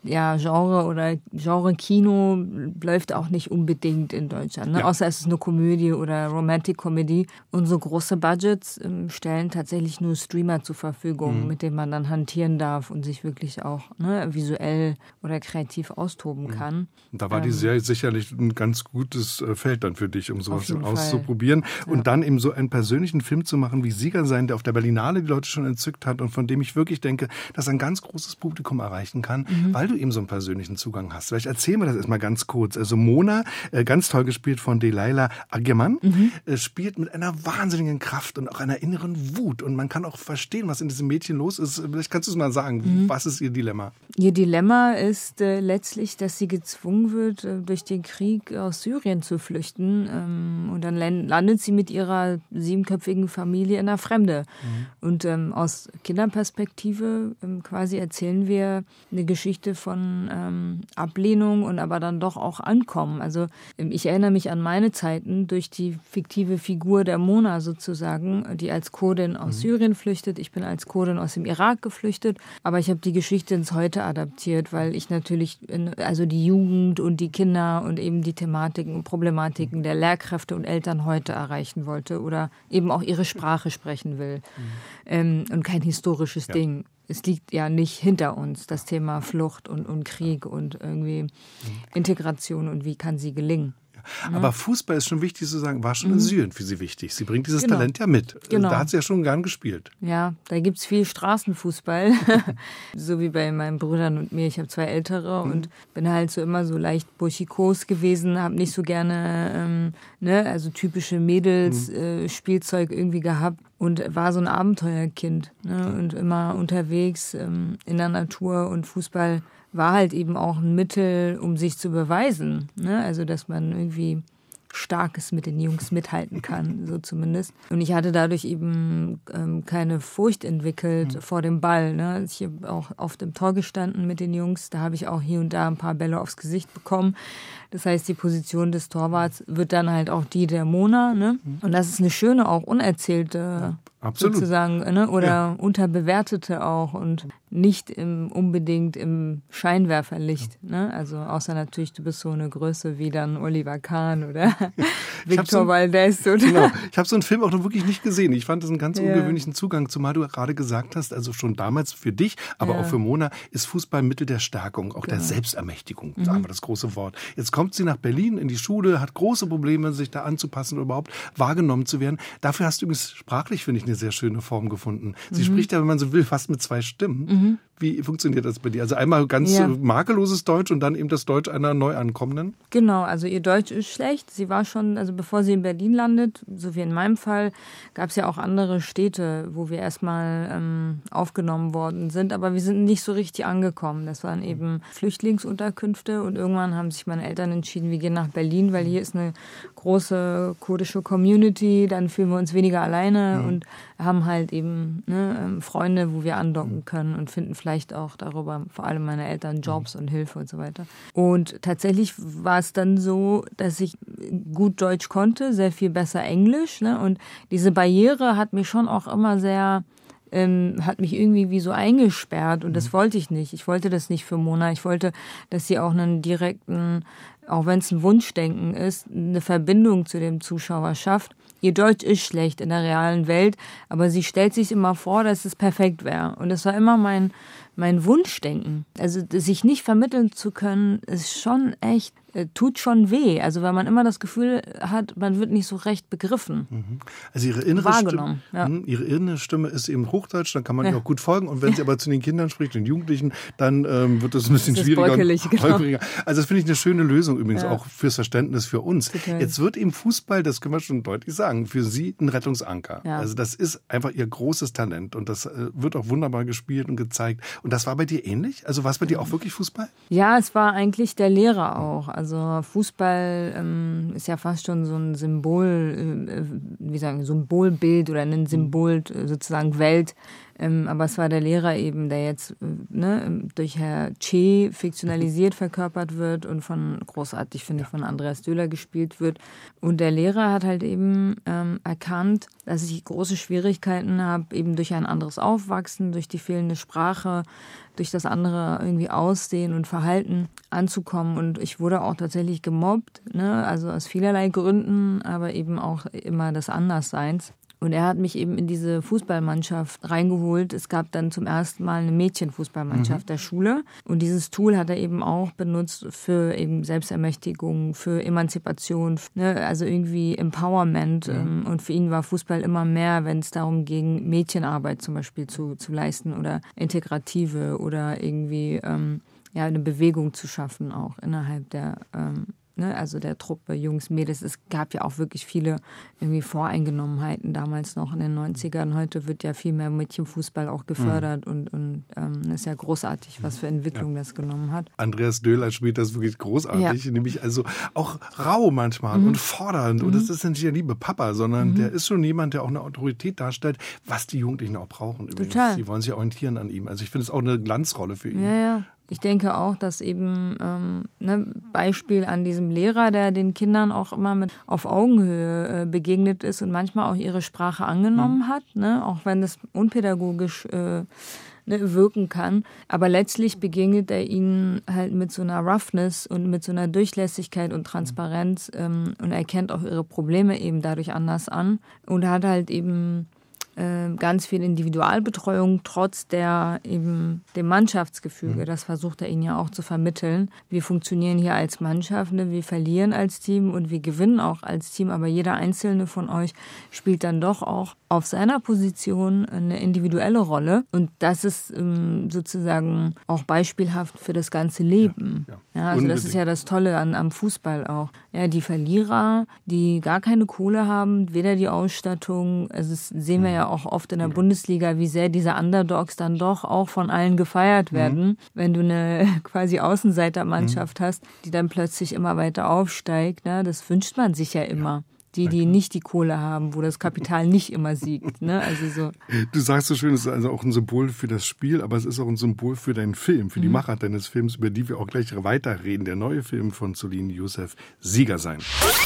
Speaker 11: Genre oder Genre-Kino läuft auch nicht unbedingt in Deutschland, ne? Außer es ist eine Komödie oder Romantic-Comedy. Und so große Budgets stellen tatsächlich nur Streamer zur Verfügung, mit denen man dann hantieren darf und sich wirklich auch visuell oder kreativ austoben kann.
Speaker 3: Da war die Serie sicherlich ein ganz gutes Feld dann für dich, um sowas auszuprobieren. Und dann eben so einen persönlichen Film zu machen wie Sieger sein, der auf der Berlinale die Leute schon entzückt hat und von dem ich wirklich denke, dass er ein ganz großes Publikum erreichen kann, weil du eben so einen persönlichen Zugang hast. Vielleicht erzählen wir das erstmal ganz kurz. Also Mona, ganz toll gespielt von Delilah Agyeman, spielt mit einer wahnsinnigen Kraft und auch einer inneren Wut. Und man kann auch verstehen, was in diesem Mädchen los ist. Vielleicht kannst du es mal sagen. Was ist ihr Dilemma?
Speaker 11: Ihr Dilemma ist letztlich, dass sie gezwungen wird, durch den Krieg aus Syrien zu flüchten. Und dann landet sie mit ihrer 7-köpfigen Familie in der Fremde. Und aus Kinderperspektive quasi erzählen wir eine Geschichte von Ablehnung und aber dann doch auch Ankommen. Also ich erinnere mich an meine Zeiten durch die fiktive Figur der Mona sozusagen, die als Kurdin aus Syrien flüchtet. Ich bin als Kurdin aus dem Irak geflüchtet, aber ich habe die Geschichte ins Heute adaptiert, weil ich natürlich also die Jugend und die Kinder und eben die Thematiken und Problematiken der Lehrkräfte und Eltern heute erreichen wollte oder eben auch ihre Sprache sprechen will. Und kein historisches Ding. Es liegt ja nicht hinter uns, das Thema Flucht und Krieg und irgendwie Integration und wie kann sie gelingen.
Speaker 3: Aber Fußball ist schon wichtig zu sagen, war schon in Syrien für sie wichtig. Sie bringt dieses Talent ja mit.
Speaker 11: Genau.
Speaker 3: Da hat sie ja schon gern gespielt.
Speaker 11: Ja, da gibt's viel Straßenfußball. So wie bei meinen Brüdern und mir. Ich habe 2 Ältere und bin halt so immer so leicht burschikos gewesen, habe nicht so gerne also typische Mädels Spielzeug irgendwie gehabt und war so ein Abenteuerkind, und immer unterwegs in der Natur und Fußball war halt eben auch ein Mittel, um sich zu beweisen, also dass man irgendwie Starkes mit den Jungs mithalten kann, so zumindest. Und ich hatte dadurch eben keine Furcht entwickelt vor dem Ball. Ich habe auch auf dem Tor gestanden mit den Jungs, da habe ich auch hier und da ein paar Bälle aufs Gesicht bekommen. Das heißt, die Position des Torwarts wird dann halt auch die der Mona. Und das ist eine schöne, auch unerzählte sozusagen, oder unterbewertete auch und nicht unbedingt im Scheinwerferlicht. Also außer natürlich, du bist so eine Größe wie dann Oliver Kahn oder Victor Valdez.
Speaker 3: Genau. Ich habe so einen Film auch noch wirklich nicht gesehen. Ich fand das einen ganz ungewöhnlichen Zugang, zumal du gerade gesagt hast, also schon damals für dich, aber auch für Mona, ist Fußball Mittel der Stärkung, auch der Selbstermächtigung, sagen wir das große Wort. Jetzt kommt sie nach Berlin in die Schule, hat große Probleme, sich da anzupassen oder überhaupt wahrgenommen zu werden. Dafür hast du übrigens sprachlich, finde ich, eine sehr schöne Form gefunden. Sie spricht ja, wenn man so will, fast mit 2 Stimmen. Wie funktioniert das bei dir? Also einmal ganz makelloses Deutsch und dann eben das Deutsch einer Neuankommenden?
Speaker 11: Genau, also ihr Deutsch ist schlecht. Sie war schon, also bevor sie in Berlin landet, so wie in meinem Fall, gab es ja auch andere Städte, wo wir erstmal aufgenommen worden sind. Aber wir sind nicht so richtig angekommen. Das waren eben Flüchtlingsunterkünfte und irgendwann haben sich meine Eltern entschieden, wir gehen nach Berlin, weil hier ist eine große kurdische Community, dann fühlen wir uns weniger alleine und haben halt eben Freunde, wo wir andocken können und finden vielleicht auch darüber, vor allem meine Eltern, Jobs und Hilfe und so weiter. Und tatsächlich war es dann so, dass ich gut Deutsch konnte, sehr viel besser Englisch. Und diese Barriere hat mich schon auch immer sehr, hat mich irgendwie wie so eingesperrt und das wollte ich nicht. Ich wollte das nicht für Mona. Ich wollte, dass sie auch einen direkten, auch wenn es ein Wunschdenken ist, eine Verbindung zu dem Zuschauer schafft. Ihr Deutsch ist schlecht in der realen Welt, aber sie stellt sich immer vor, dass es perfekt wäre. Und das war immer mein Wunschdenken. Also sich nicht vermitteln zu können, ist schon echt, tut schon weh. Also weil man immer das Gefühl hat, man wird nicht so recht begriffen.
Speaker 3: Also ihre innere Stimme ist eben Hochdeutsch, dann kann man ihr auch gut folgen. Und wenn sie aber zu den Kindern spricht, den Jugendlichen, dann wird das ein bisschen schwieriger. Genau. Also das finde ich eine schöne Lösung übrigens auch fürs Verständnis für uns. Total. Jetzt wird eben Fußball, das können wir schon deutlich sagen, für sie ein Rettungsanker. Ja. Also das ist einfach ihr großes Talent und das wird auch wunderbar gespielt und gezeigt. Und das war bei dir ähnlich? Also war es bei dir auch wirklich Fußball?
Speaker 11: Ja, es war eigentlich der Lehrer auch. Also Fußball ist ja fast schon so ein Symbol, Symbolbild oder ein Symbol sozusagen Welt Aber es war der Lehrer eben, der jetzt durch Herr Che fiktionalisiert verkörpert wird und großartig, finde ich, von Andreas Döhler gespielt wird. Und der Lehrer hat halt eben erkannt, dass ich große Schwierigkeiten habe, eben durch ein anderes Aufwachsen, durch die fehlende Sprache, durch das andere irgendwie Aussehen und Verhalten anzukommen. Und ich wurde auch tatsächlich gemobbt, also aus vielerlei Gründen, aber eben auch immer des Andersseins. Und er hat mich eben in diese Fußballmannschaft reingeholt. Es gab dann zum ersten Mal eine Mädchenfußballmannschaft der Schule. Und dieses Tool hat er eben auch benutzt für eben Selbstermächtigung, für Emanzipation, also irgendwie Empowerment. Und für ihn war Fußball immer mehr, wenn es darum ging, Mädchenarbeit zum Beispiel zu leisten oder integrative oder irgendwie eine Bewegung zu schaffen, auch innerhalb der also der Truppe, Jungs, Mädels. Es gab ja auch wirklich viele irgendwie Voreingenommenheiten damals noch in den 90ern. Heute wird ja viel mehr Mädchenfußball auch gefördert und ist ja großartig, was für Entwicklung das genommen hat.
Speaker 3: Andreas Döhler spielt das wirklich großartig, nämlich also auch rau manchmal und fordernd. Und das ist nicht der liebe Papa, sondern der ist schon jemand, der auch eine Autorität darstellt, was die Jugendlichen auch brauchen übrigens.
Speaker 11: Total.
Speaker 3: Sie wollen sich orientieren an ihm. Also ich finde es auch eine Glanzrolle für ihn.
Speaker 11: Ja. Ich denke auch, dass eben Beispiel an diesem Lehrer, der den Kindern auch immer mit auf Augenhöhe begegnet ist und manchmal auch ihre Sprache angenommen hat, auch wenn es unpädagogisch wirken kann. Aber letztlich begegnet er ihnen halt mit so einer Roughness und mit so einer Durchlässigkeit und Transparenz und erkennt auch ihre Probleme eben dadurch anders an und hat halt eben ganz viel Individualbetreuung, trotz der eben dem Mannschaftsgefüge. Das versucht er ihnen ja auch zu vermitteln. Wir funktionieren hier als Mannschaft, wir verlieren als Team und wir gewinnen auch als Team, aber jeder einzelne von euch spielt dann doch auch auf seiner Position eine individuelle Rolle und das ist sozusagen auch beispielhaft für das ganze Leben. Ja, also das ist ja das Tolle am Fußball auch. Ja, die Verlierer, die gar keine Kohle haben, weder die Ausstattung, also das sehen wir ja auch oft in der Bundesliga, wie sehr diese Underdogs dann doch auch von allen gefeiert werden, wenn du eine quasi Außenseitermannschaft hast, die dann plötzlich immer weiter aufsteigt. Das wünscht man sich ja immer. Die nicht die Kohle haben, wo das Kapital nicht immer siegt. Also so.
Speaker 3: Du sagst so schön, es ist also auch ein Symbol für das Spiel, aber es ist auch ein Symbol für deinen Film, für die Machart deines Films, über die wir auch gleich weiterreden. Der neue Film von Soline Youssef, Sieger sein.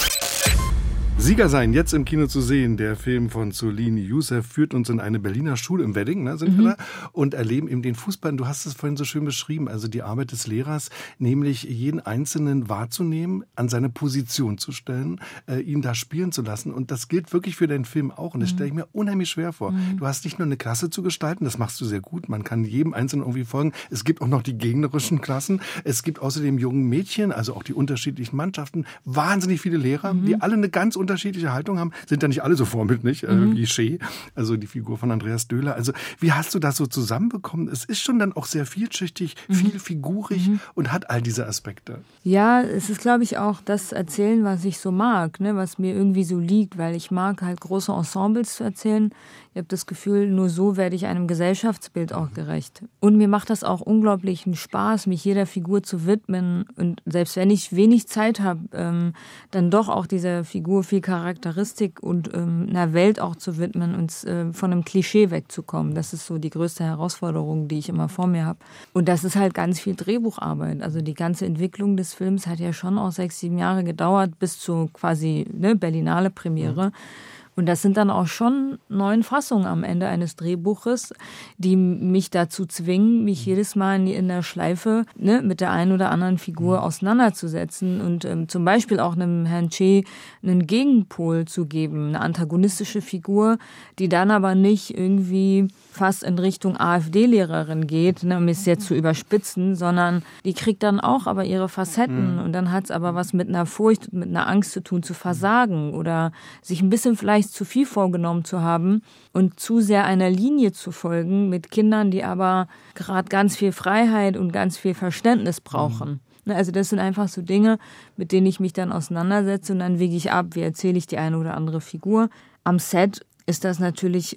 Speaker 3: Sieger sein, jetzt im Kino zu sehen. Der Film von Soline Youssef führt uns in eine Berliner Schule im Wedding, sind wir da, und erleben eben den Fußball. Du hast es vorhin so schön beschrieben, also die Arbeit des Lehrers, nämlich jeden Einzelnen wahrzunehmen, an seine Position zu stellen, ihn da spielen zu lassen. Und das gilt wirklich für deinen Film auch. Und das stelle ich mir unheimlich schwer vor. Du hast nicht nur eine Klasse zu gestalten, das machst du sehr gut. Man kann jedem Einzelnen irgendwie folgen. Es gibt auch noch die gegnerischen Klassen. Es gibt außerdem jungen Mädchen, also auch die unterschiedlichen Mannschaften. Wahnsinnig viele Lehrer, die alle eine ganz unterschiedliche Haltung haben, sind ja nicht alle so vorbildlich, wie Che, also die Figur von Andreas Döhler. Also wie hast du das so zusammenbekommen? Es ist schon dann auch sehr vielschichtig, vielfigurig und hat all diese Aspekte.
Speaker 11: Ja, es ist, glaube ich, auch das Erzählen, was ich so mag, was mir irgendwie so liegt, weil ich mag halt große Ensembles zu erzählen. Ich habe das Gefühl, nur so werde ich einem Gesellschaftsbild auch gerecht. Und mir macht das auch unglaublichen Spaß, mich jeder Figur zu widmen. Und selbst wenn ich wenig Zeit habe, dann doch auch dieser Figur viel Charakteristik und einer Welt auch zu widmen und von einem Klischee wegzukommen. Das ist so die größte Herausforderung, die ich immer vor mir habe. Und das ist halt ganz viel Drehbucharbeit. Also die ganze Entwicklung des Films hat ja schon auch 6-7 Jahre gedauert, bis zur quasi Berlinale Premiere. Und das sind dann auch schon 9 Fassungen am Ende eines Drehbuches, die mich dazu zwingen, mich jedes Mal in der Schleife mit der einen oder anderen Figur auseinanderzusetzen und zum Beispiel auch einem Herrn Che einen Gegenpol zu geben, eine antagonistische Figur, die dann aber nicht irgendwie fast in Richtung AfD-Lehrerin geht, um es jetzt zu überspitzen, sondern die kriegt dann auch aber ihre Facetten und dann hat es aber was mit einer Furcht und mit einer Angst zu tun, zu versagen oder sich ein bisschen vielleicht zu viel vorgenommen zu haben und zu sehr einer Linie zu folgen mit Kindern, die aber gerade ganz viel Freiheit und ganz viel Verständnis brauchen. Also das sind einfach so Dinge, mit denen ich mich dann auseinandersetze und dann wege ich ab, wie erzähle ich die eine oder andere Figur. Am Set ist das natürlich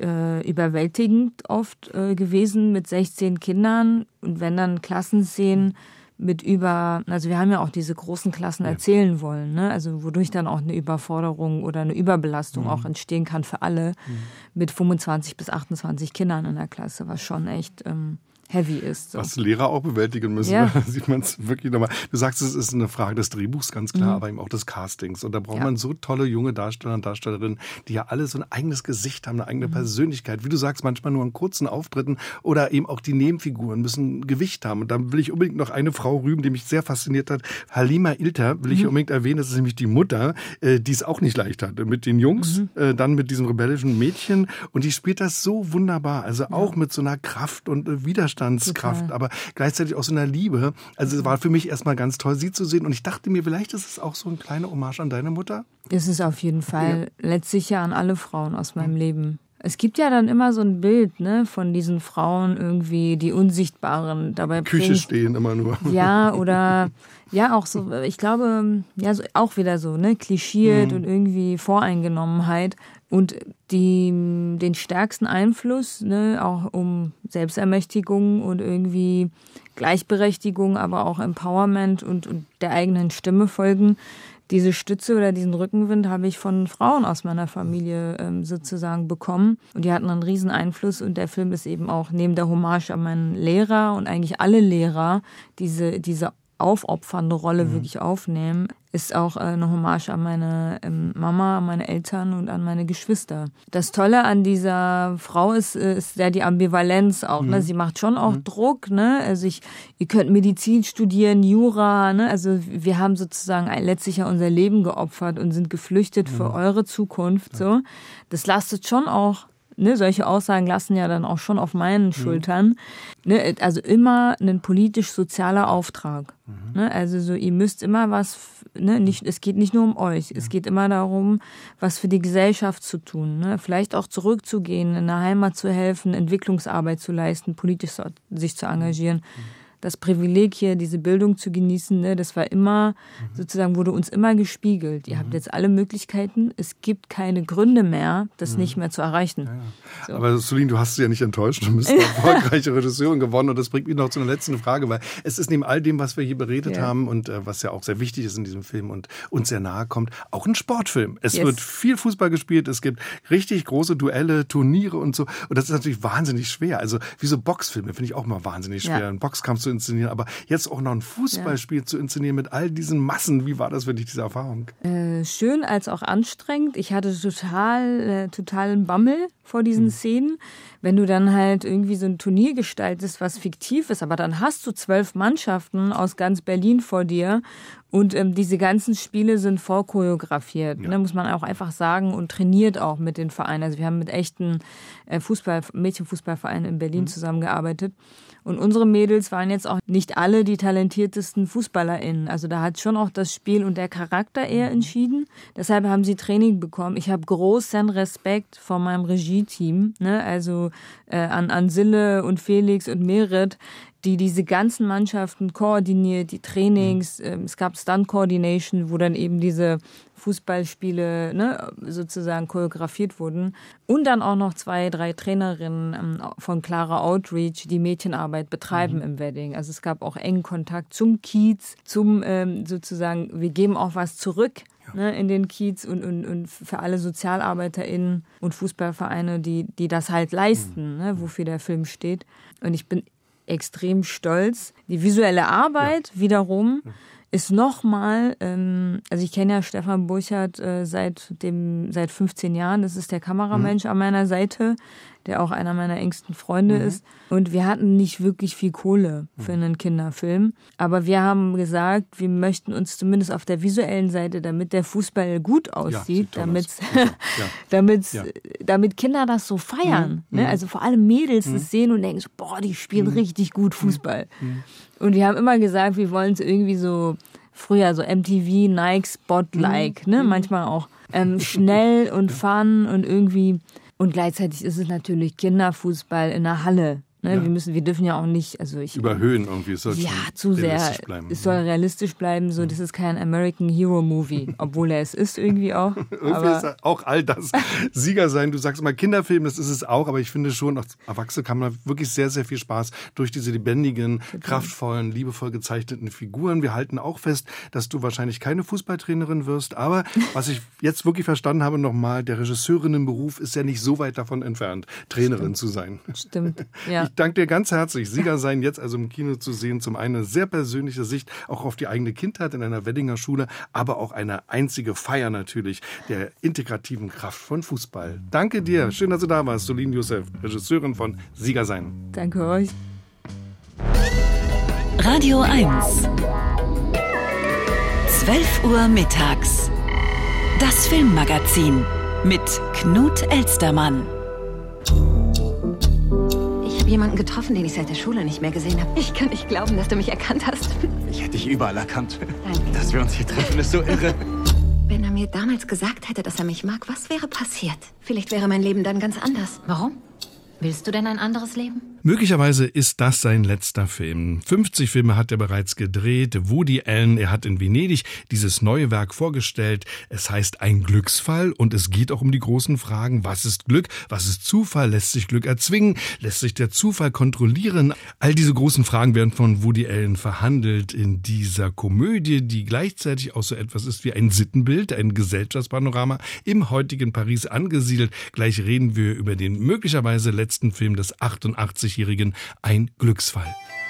Speaker 11: überwältigend oft gewesen mit 16 Kindern und wenn dann Klassenszenen also wir haben ja auch diese großen Klassen erzählen wollen, ne? Also wodurch dann auch eine Überforderung oder eine Überbelastung auch entstehen kann für alle mit 25 bis 28 Kindern in der Klasse, was schon echt heavy ist. So.
Speaker 3: Was Lehrer auch bewältigen müssen, da sieht man es wirklich nochmal. Du sagst, es ist eine Frage des Drehbuchs, ganz klar, aber eben auch des Castings. Und da braucht man so tolle junge Darsteller und Darstellerinnen, die ja alle so ein eigenes Gesicht haben, eine eigene Persönlichkeit. Wie du sagst, manchmal nur in kurzen Auftritten oder eben auch die Nebenfiguren müssen Gewicht haben. Und da will ich unbedingt noch eine Frau rühmen, die mich sehr fasziniert hat. Halima Ilter will ich unbedingt erwähnen. Das ist nämlich die Mutter, die es auch nicht leicht hatte. Mit den Jungs, dann mit diesem rebellischen Mädchen. Und die spielt das so wunderbar. Also auch mit so einer Kraft und Widerstandskraft, aber gleichzeitig auch so einer Liebe. Also es war für mich erstmal ganz toll, sie zu sehen. Und ich dachte mir, vielleicht ist es auch so ein kleiner Hommage an deine Mutter.
Speaker 11: Ist es auf jeden Fall. Letztlich ja an alle Frauen aus meinem Leben. Es gibt ja dann immer so ein Bild, ne, von diesen Frauen irgendwie, die Unsichtbaren dabei
Speaker 3: Küche stehen immer nur.
Speaker 11: Ja, oder ja auch so, ich glaube, ja, so, auch wieder so, ne, klischiert und irgendwie Voreingenommenheit. Und den stärksten Einfluss, ne, auch um Selbstermächtigung und irgendwie Gleichberechtigung, aber auch Empowerment und der eigenen Stimme folgen. Diese Stütze oder diesen Rückenwind habe ich von Frauen aus meiner Familie sozusagen bekommen. Und die hatten einen riesen Einfluss. Und der Film ist eben auch neben der Hommage an meinen Lehrer und eigentlich alle Lehrer, diese aufopfernde Rolle wirklich aufnehmen, ist auch eine Hommage an meine Mama, an meine Eltern und an meine Geschwister. Das Tolle an dieser Frau ist ja die Ambivalenz auch. Ne? Sie macht schon auch Druck. Ne? Also ihr könnt Medizin studieren, Jura. Ne? Also wir haben sozusagen letztlich ja unser Leben geopfert und sind geflüchtet für eure Zukunft. So, das lastet schon auch. Ne, solche Aussagen lassen ja dann auch schon auf meinen Schultern. Ne, also immer ein politisch-sozialer Auftrag. Ne, also so, ihr müsst immer was, ne, es geht nicht nur um euch, es geht immer darum, was für die Gesellschaft zu tun. Ne, vielleicht auch zurückzugehen, in der Heimat zu helfen, Entwicklungsarbeit zu leisten, politisch sich zu engagieren. Das Privileg hier, diese Bildung zu genießen, ne, das war immer, sozusagen wurde uns immer gespiegelt. Ihr habt jetzt alle Möglichkeiten, es gibt keine Gründe mehr, das nicht mehr zu erreichen. Ja. So.
Speaker 3: Aber Sulin, du hast sie ja nicht enttäuscht, du bist eine erfolgreiche Regisseurin geworden und das bringt mich noch zu einer letzten Frage, weil es ist neben all dem, was wir hier beredet haben und was ja auch sehr wichtig ist in diesem Film und uns sehr nahe kommt, auch ein Sportfilm. Es wird viel Fußball gespielt, es gibt richtig große Duelle, Turniere und so und das ist natürlich wahnsinnig schwer. Also wie so Boxfilme finde ich auch mal wahnsinnig schwer, einen Boxkampf zu inszenieren, aber jetzt auch noch ein Fußballspiel zu inszenieren mit all diesen Massen. Wie war das für dich, diese Erfahrung?
Speaker 11: Schön als auch anstrengend. Ich hatte totalen Bammel vor diesen Szenen. Wenn du dann halt irgendwie so ein Turnier gestaltest, was fiktiv ist, aber dann hast du 12 Mannschaften aus ganz Berlin vor dir und diese ganzen Spiele sind vorchoreografiert, ne, muss man auch einfach sagen, und trainiert auch mit den Vereinen. Also wir haben mit echten Mädchenfußballvereinen in Berlin zusammengearbeitet. Und unsere Mädels waren jetzt auch nicht alle die talentiertesten FußballerInnen. Also da hat schon auch das Spiel und der Charakter eher entschieden. Deshalb haben sie Training bekommen. Ich habe großen Respekt vor meinem Regie-Team, ne? Also an Sille und Felix und Merit, die diese ganzen Mannschaften koordiniert, die Trainings. Es gab Stunt-Coordination, wo dann eben diese Fußballspiele, ne, sozusagen choreografiert wurden. Und dann auch noch 2, 3 Trainerinnen von Clara Outreach, die Mädchenarbeit betreiben im Wedding. Also es gab auch engen Kontakt zum Kiez, zum sozusagen, wir geben auch was zurück. Ne, in den Kiez und für alle SozialarbeiterInnen und Fußballvereine, die das halt leisten, ne, wofür der Film steht. Und ich bin extrem stolz. Die visuelle Arbeit wiederum ist nochmal, also ich kenne ja Stefan Burchard seit 15 Jahren, das ist der Kameramensch an meiner Seite, der auch einer meiner engsten Freunde ist. Und wir hatten nicht wirklich viel Kohle für einen Kinderfilm. Aber wir haben gesagt, wir möchten uns zumindest auf der visuellen Seite, damit der Fußball gut aussieht, damit Kinder das so feiern. Ne? Also vor allem Mädels das sehen und denken so, boah, die spielen richtig gut Fußball. Und wir haben immer gesagt, wir wollen es irgendwie so, früher so MTV, Nike Spot-like, ne? Manchmal auch schnell und fun und irgendwie. Und gleichzeitig ist es natürlich Kinderfußball in der Halle. Ne? Wir dürfen ja auch nicht,
Speaker 3: überhöhen irgendwie. Es soll
Speaker 11: zu sehr.
Speaker 3: Bleiben.
Speaker 11: Es soll realistisch bleiben. So, das ist kein American Hero Movie, obwohl er es ist irgendwie auch.
Speaker 3: Irgendwie ist auch all das Sieger sein. Du sagst immer Kinderfilm, das ist es auch, aber ich finde schon, als Erwachsene kann man wirklich sehr, sehr viel Spaß durch diese lebendigen, kraftvollen, liebevoll gezeichneten Figuren. Wir halten auch fest, dass du wahrscheinlich keine Fußballtrainerin wirst, aber was ich jetzt wirklich verstanden habe nochmal, der Regisseurinnenberuf ist ja nicht so weit davon entfernt, Trainerin zu sein.
Speaker 11: Stimmt, ja.
Speaker 3: Ich danke dir ganz herzlich. Sieger sein jetzt also im Kino zu sehen. Zum einen eine sehr persönliche Sicht auch auf die eigene Kindheit in einer Weddinger Schule, aber auch eine einzige Feier natürlich der integrativen Kraft von Fußball. Danke dir. Schön, dass du da warst. Solin Youssef, Regisseurin von Sieger sein.
Speaker 11: Danke euch.
Speaker 1: Radio 1. 12 Uhr mittags. Das Filmmagazin mit Knut Elstermann.
Speaker 12: Ich habe jemanden getroffen, den ich seit der Schule nicht mehr gesehen habe. Ich kann nicht glauben, dass du mich erkannt hast.
Speaker 13: Ich hätte dich überall erkannt.
Speaker 12: Danke.
Speaker 13: Dass wir uns hier treffen, ist so irre.
Speaker 12: Wenn er mir damals gesagt hätte, dass er mich mag, was wäre passiert? Vielleicht wäre mein Leben dann ganz anders.
Speaker 2: Warum? Willst du denn ein anderes Leben?
Speaker 3: Möglicherweise ist das sein letzter Film. 50 Filme hat er bereits gedreht. Woody Allen, er hat in Venedig dieses neue Werk vorgestellt. Es heißt Ein Glücksfall und es geht auch um die großen Fragen. Was ist Glück? Was ist Zufall? Lässt sich Glück erzwingen? Lässt sich der Zufall kontrollieren? All diese großen Fragen werden von Woody Allen verhandelt in dieser Komödie, die gleichzeitig auch so etwas ist wie ein Sittenbild, ein Gesellschaftspanorama im heutigen Paris angesiedelt. Gleich reden wir über den möglicherweise letzten Film des 88-jährigen Ein Glücksfall.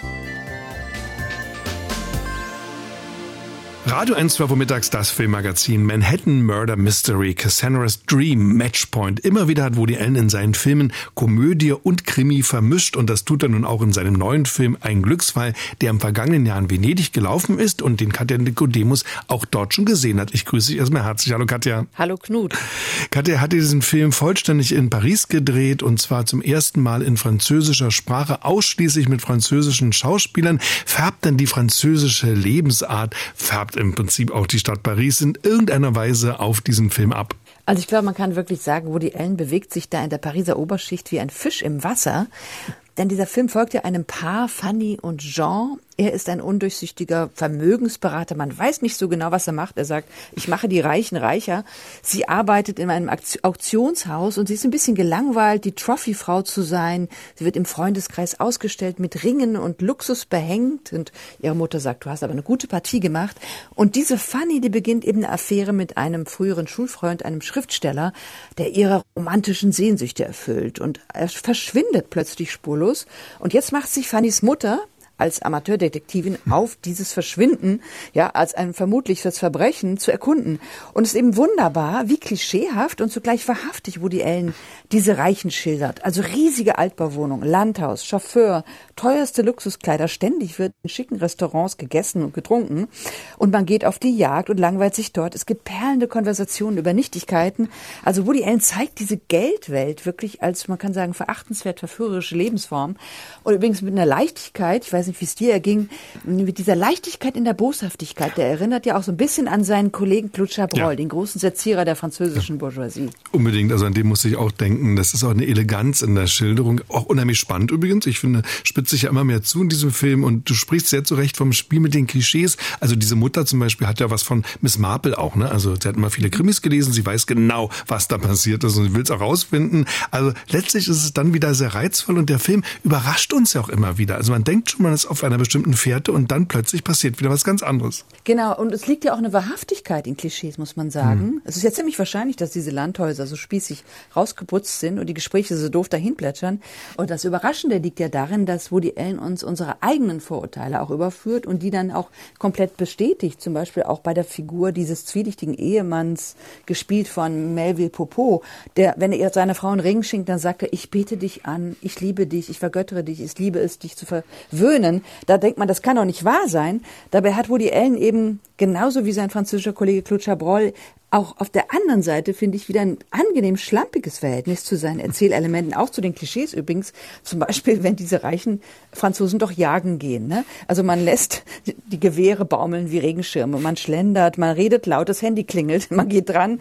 Speaker 3: Radio 1, 12 Uhr mittags, das Filmmagazin Manhattan Murder Mystery, Cassandra's Dream, Matchpoint. Immer wieder hat Woody Allen in seinen Filmen Komödie und Krimi vermischt und das tut er nun auch in seinem neuen Film Ein Glücksfall, der im vergangenen Jahr in Venedig gelaufen ist und den Katja Nikodemus auch dort schon gesehen hat. Ich grüße dich erstmal herzlich. Hallo Katja.
Speaker 14: Hallo Knut.
Speaker 3: Katja hat diesen Film vollständig in Paris gedreht und zwar zum ersten Mal in französischer Sprache, ausschließlich mit französischen Schauspielern. Färbt denn die französische Lebensart, färbt im Prinzip auch die Stadt Paris in irgendeiner Weise auf diesen Film ab?
Speaker 14: Also ich glaube, man kann wirklich sagen, Woody Allen bewegt sich da in der Pariser Oberschicht wie ein Fisch im Wasser. Denn dieser Film folgt ja einem Paar, Fanny und Jean. Er ist ein undurchsichtiger Vermögensberater. Man weiß nicht so genau, was er macht. Er sagt, ich mache die Reichen reicher. Sie arbeitet in einem Auktionshaus und sie ist ein bisschen gelangweilt, die Trophy-Frau zu sein. Sie wird im Freundeskreis ausgestellt, mit Ringen und Luxus behängt. Und ihre Mutter sagt, du hast aber eine gute Partie gemacht. Und diese Fanny, die beginnt eben eine Affäre mit einem früheren Schulfreund, einem Schriftsteller, der ihre romantischen Sehnsüchte erfüllt. Und er verschwindet plötzlich spurlos. Und jetzt macht sich Fannys Mutter als Amateurdetektivin auf dieses Verschwinden, ja, als ein vermutliches Verbrechen zu erkunden. Und es ist eben wunderbar, wie klischeehaft und zugleich wahrhaftig Woody Allen diese Reichen schildert. Also riesige Altbauwohnung, Landhaus, Chauffeur, teuerste Luxuskleider, ständig wird in schicken Restaurants gegessen und getrunken und man geht auf die Jagd und langweilt sich dort. Es gibt perlende Konversationen über Nichtigkeiten. Also Woody Allen zeigt diese Geldwelt wirklich als, man kann sagen, verachtenswert verführerische Lebensform. Und übrigens mit einer Leichtigkeit, ich weiß nicht, wie es dir erging, mit dieser Leichtigkeit in der Boshaftigkeit. Der erinnert ja auch so ein bisschen an seinen Kollegen Claude Chabrol, den großen Sezierer der französischen Bourgeoisie.
Speaker 3: Unbedingt, also an dem muss ich auch denken. Das ist auch eine Eleganz in der Schilderung. Auch unheimlich spannend übrigens. Ich finde, spitzt sich ja immer mehr zu in diesem Film und du sprichst sehr zu Recht vom Spiel mit den Klischees. Also diese Mutter zum Beispiel hat ja was von Miss Marple auch, ne? Also sie hat immer viele Krimis gelesen, sie weiß genau, was da passiert ist und sie will es auch rausfinden. Also letztlich ist es dann wieder sehr reizvoll und der Film überrascht uns ja auch immer wieder. Also man denkt schon, man ist auf einer bestimmten Fährte und dann plötzlich passiert wieder was ganz anderes.
Speaker 14: Genau, und es liegt ja auch eine Wahrhaftigkeit in Klischees, muss man sagen. Es ist ja ziemlich wahrscheinlich, dass diese Landhäuser so spießig rausgeputzt sind und die Gespräche so doof dahin plätschern. Und das Überraschende liegt ja darin, dass Woody Allen uns unsere eigenen Vorurteile auch überführt und die dann auch komplett bestätigt. Zum Beispiel auch bei der Figur dieses zwielichtigen Ehemanns, gespielt von Melville Poupeau, der, wenn er seiner Frau einen Ring schenkt, dann sagt er, ich bete dich an, ich liebe dich, ich vergöttere dich, ich liebe es, dich zu verwöhnen. Da denkt man, das kann doch nicht wahr sein. Dabei hat Woody Allen eben genauso wie sein französischer Kollege Claude Chabrol auch auf der anderen Seite finde ich wieder ein angenehm schlampiges Verhältnis zu seinen Erzählelementen, auch zu den Klischees übrigens. Zum Beispiel, wenn diese reichen Franzosen doch jagen gehen. Ne? Also man lässt die Gewehre baumeln wie Regenschirme, man schlendert, man redet laut, das Handy klingelt, man geht dran.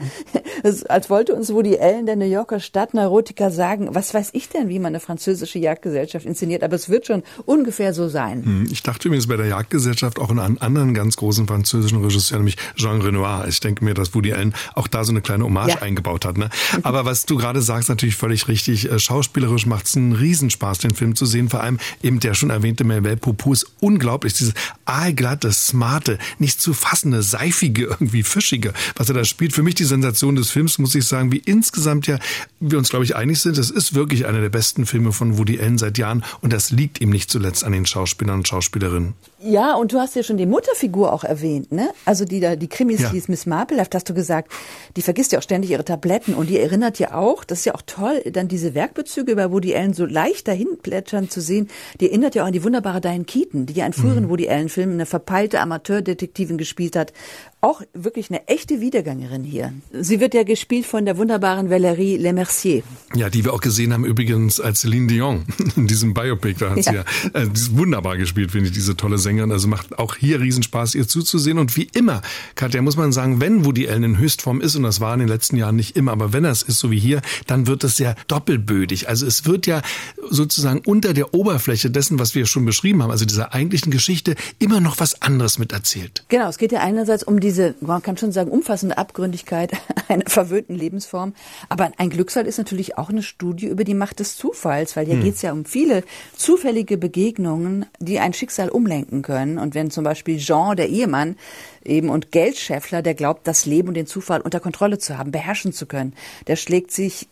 Speaker 14: Als wollte uns Woody Allen, der New Yorker Stadtneurotiker, sagen, was weiß ich denn, wie man eine französische Jagdgesellschaft inszeniert, aber es wird schon ungefähr so sein.
Speaker 3: Ich dachte übrigens bei der Jagdgesellschaft auch an einen anderen ganz großen französischen Regisseur, nämlich Jean Renoir. Ich denke mir, dass Woody Allen auch da so eine kleine Hommage eingebaut hat. Ne? Aber was du gerade sagst, natürlich völlig richtig. Schauspielerisch macht es einen Riesenspaß, den Film zu sehen. Vor allem eben der schon erwähnte Melville Poupeau ist unglaublich. Dieses aalglatte, smarte, nicht zu fassende, seifige, irgendwie fischige, was er da spielt. Für mich die Sensation des Films, muss ich sagen, wie insgesamt ja wir uns, glaube ich, einig sind. Das ist wirklich einer der besten Filme von Woody Allen seit Jahren. Und das liegt ihm nicht zuletzt an den Schauspielern und Schauspielerinnen.
Speaker 14: Ja, und du hast ja schon die Mutterfigur auch erwähnt, ne? Also die Krimis, die ist Miss Marple, hast du gesagt, die vergisst ja auch ständig ihre Tabletten und die erinnert ja auch, das ist ja auch toll, dann diese Werkbezüge bei Woody Allen so leicht dahin plätschern zu sehen, die erinnert ja auch an die wunderbare Diane Keaton, die ja in früheren Woody Allen-Filmen eine verpeilte Amateurdetektivin gespielt hat. Auch wirklich eine echte Wiedergängerin hier. Sie wird ja gespielt von der wunderbaren Valérie Lemercier.
Speaker 3: Ja, die wir auch gesehen haben übrigens als Celine Dion in diesem Biopic. Da hat sie wunderbar gespielt, finde ich, diese tolle Sängerin. Also macht auch hier Riesenspaß, ihr zuzusehen. Und wie immer, Katja, muss man sagen, wenn Woody Allen in Höchstform ist, und das war in den letzten Jahren nicht immer, aber wenn er es ist, so wie hier, dann wird es ja doppelbödig. Also es wird ja sozusagen unter der Oberfläche dessen, was wir schon beschrieben haben, also dieser eigentlichen Geschichte, immer noch was anderes mit erzählt.
Speaker 14: Genau, es geht ja einerseits um diese, man kann schon sagen, umfassende Abgründigkeit einer verwöhnten Lebensform. Aber ein Glücksfall ist natürlich auch eine Studie über die Macht des Zufalls, weil hier geht es ja um viele zufällige Begegnungen, die ein Schicksal umlenken können. Und wenn zum Beispiel Jean, der Ehemann, eben und Geldscheffler, der glaubt, das Leben und den Zufall unter Kontrolle zu haben, beherrschen zu können, der schlägt sich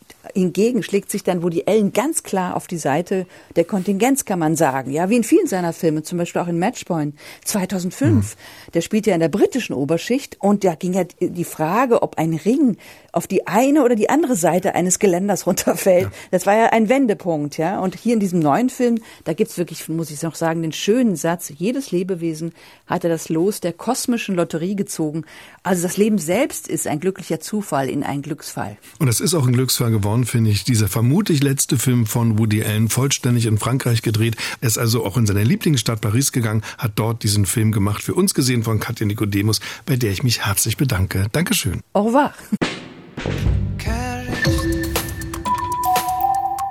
Speaker 14: dann Woody Allen ganz klar auf die Seite der Kontingenz, kann man sagen. Ja, wie in vielen seiner Filme, zum Beispiel auch in Matchpoint 2005. Der spielt ja in der britischen Oberschicht und da ging ja die Frage, ob ein Ring auf die eine oder die andere Seite eines Geländers runterfällt. Ja. Das war ja ein Wendepunkt, ja. Und hier in diesem neuen Film, da gibt's wirklich, muss ich noch sagen, den schönen Satz, jedes Lebewesen hatte das Los der kosmischen Lotterie gezogen. Also das Leben selbst ist ein glücklicher Zufall in einen Glücksfall.
Speaker 3: Und es ist auch ein Glücksfall geworden, finde ich. Dieser vermutlich letzte Film von Woody Allen, vollständig in Frankreich gedreht. Er ist also auch in seine Lieblingsstadt Paris gegangen, hat dort diesen Film gemacht, für uns gesehen von Katja Nicodemus, bei der ich mich herzlich bedanke. Dankeschön.
Speaker 14: Au revoir.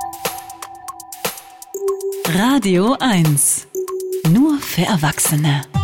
Speaker 1: Radio 1. Nur für Erwachsene.